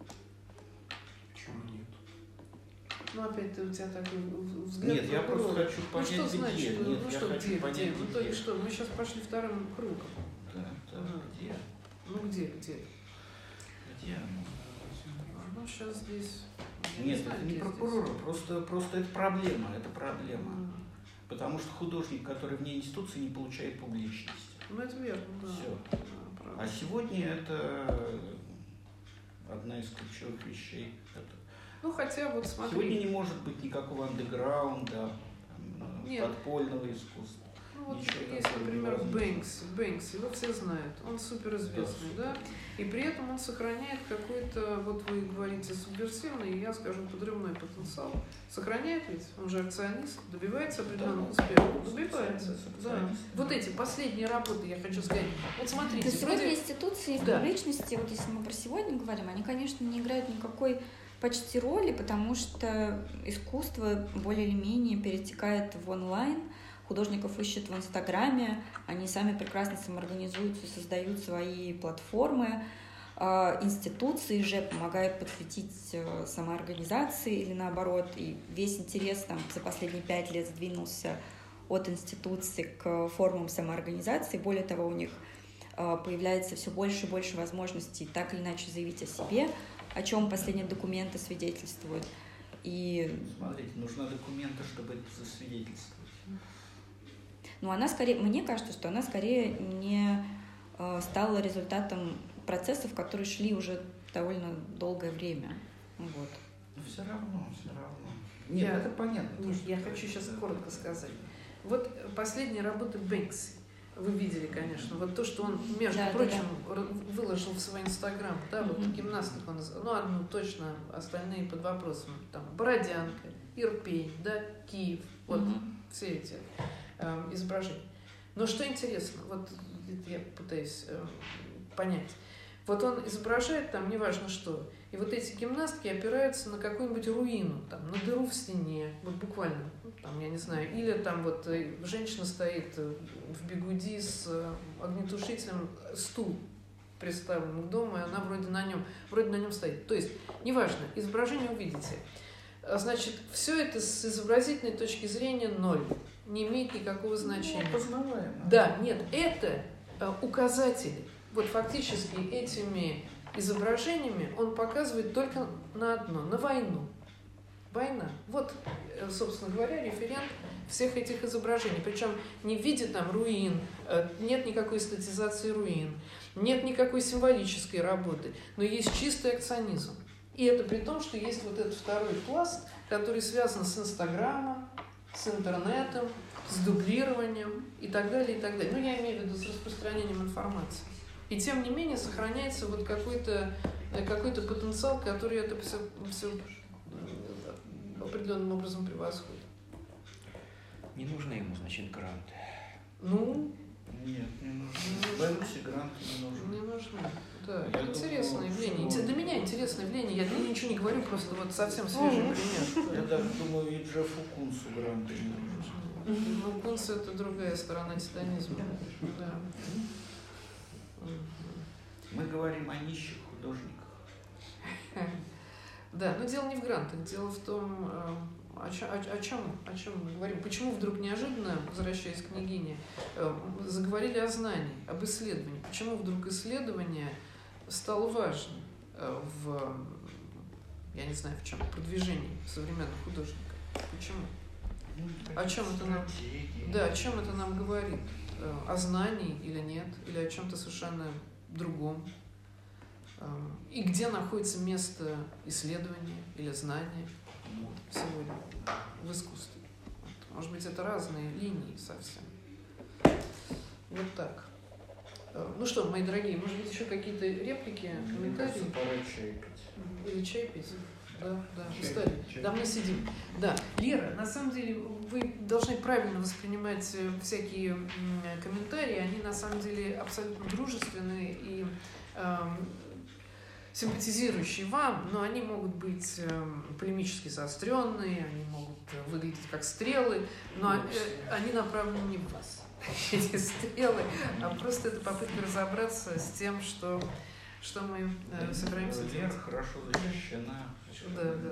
Почему нет? Ну, опять ты, у тебя такой взгляд. Нет, я просто хочу понять, ну, что где. Значит, Нет, ну, я что, хочу где, понять, где? где. Ну, то есть что, мы сейчас пошли вторым кругом. Да, да, а. где? Ну, где, где? Где оно? Ну, сейчас здесь... Нет, это не прокурор, просто, просто это проблема, это проблема. Mm. Потому что художник, который вне институции, не получает публичности. Ну, это верно, да. Все. Да, а сегодня это одна из ключевых вещей. Это... Ну, хотя вот смотри... Сегодня не может быть никакого андеграунда, подпольного искусства. Ну, вот есть, например, Бэнкси. Бэнкси, его все знают. Он суперизвестный, да? да? И при этом он сохраняет какой-то, вот вы говорите, субверсивный, я скажу, подрывной потенциал. Сохраняет ведь? Он же акционист, добивается определенного да, успеха. Добивается, да. Вот эти последние работы, я хочу сказать. Вот смотрите. То сегодня вроде... институции в да. публичности, вот если мы про сегодня говорим, они, конечно, не играют никакой почти роли, потому что искусство более или менее перетекает в онлайн. Художников ищут в Инстаграме, они сами прекрасно самоорганизуются, создают свои платформы. Институции же помогают подсветить самоорганизации или наоборот. И весь интерес там, за последние пять лет сдвинулся от институций к формам самоорганизации. Более того, у них появляется все больше и больше возможностей так или иначе заявить о себе, о чем последние документы свидетельствуют. И... Смотрите, нужны документы, чтобы это засвидетельствовать. Но она скорее, мне кажется, что она скорее не э, стала результатом процессов, которые шли уже довольно долгое время. Вот. Но все равно, все равно. Нет, я, это понятно. Нет, я хочу сейчас коротко сказать. Вот последняя работа Бэнкси. Вы видели, конечно, вот то, что он, между да, прочим, да, да. выложил в свой Инстаграм, да, mm-hmm. вот гимнасток он, ну, одну точно, остальные под вопросом, там, Бородянка, Ирпень, да, Киев, вот mm-hmm. все эти э, изображения. Но что интересно, вот я пытаюсь э, понять, вот он изображает там, неважно что, и вот эти гимнастки опираются на какую-нибудь руину, там, на дыру в стене, вот буквально, там, я не знаю, или там вот женщина стоит в бигуди с огнетушителем, стул приставлен к дому, и она вроде на нем, вроде на нем стоит. То есть, неважно, изображение увидите. Значит, все это с изобразительной точки зрения ноль, не имеет никакого значения. Ну, познаваемо. Да, нет, это указатели. Вот фактически этими изображениями он показывает только на одно, на войну. Война. Вот, собственно говоря, референт всех этих изображений. Причем не в виде там руин, нет никакой эстетизации руин, нет никакой символической работы, но есть чистый акционизм. И это при том, что есть вот этот второй пласт, который связан с Инстаграмом, с интернетом, с дублированием и так далее, и так далее. Ну, я имею в виду с распространением информации. И тем не менее сохраняется вот какой-то, какой-то потенциал, который это все, все определенным образом превосходит. Не нужны ему, значит, гранты. Ну? Нет, не нужны. Бэнкси гранты не нужны. Не нужны. Да, я интересное думаю, явление. что... Для меня интересное явление. Я ничего не говорю, просто вот совсем свежий пример. Я даже думаю, и Джеффу Кунсу гранты не нужны. Ну, Кунс — это другая сторона титанизма. Да. Мы говорим о нищих художниках. Да, но дело не в грантах, дело в том, О, чем, о, о, чем, о чем мы говорим? Почему вдруг неожиданно, возвращаясь к княгине, заговорили о знании, об исследовании? Почему вдруг исследование стало важным в, я не знаю, в чем, продвижении современных художников? Почему? О чем это нам, да, о чем это нам говорит? О знании или нет? Или о чем-то совершенно другом? И где находится место исследования или знания сегодня в искусстве? Может быть, это разные линии совсем. Вот так. Ну что, мои дорогие, может быть, еще какие-то реплики, комментарии? Пора чай пить. Или чай пить? Да, да, устали. Да, мы сидим. Да. Лера, на самом деле, вы должны правильно воспринимать всякие комментарии. Они, на самом деле, абсолютно дружественные и э, симпатизирующие вам, но они могут быть э, полемически заостренные, они могут выглядеть как стрелы, но э, они направлены не в вас, эти стрелы, а просто это попытка разобраться с тем, что, что мы э, собираемся делать. Лера хорошо защищена. Да, да.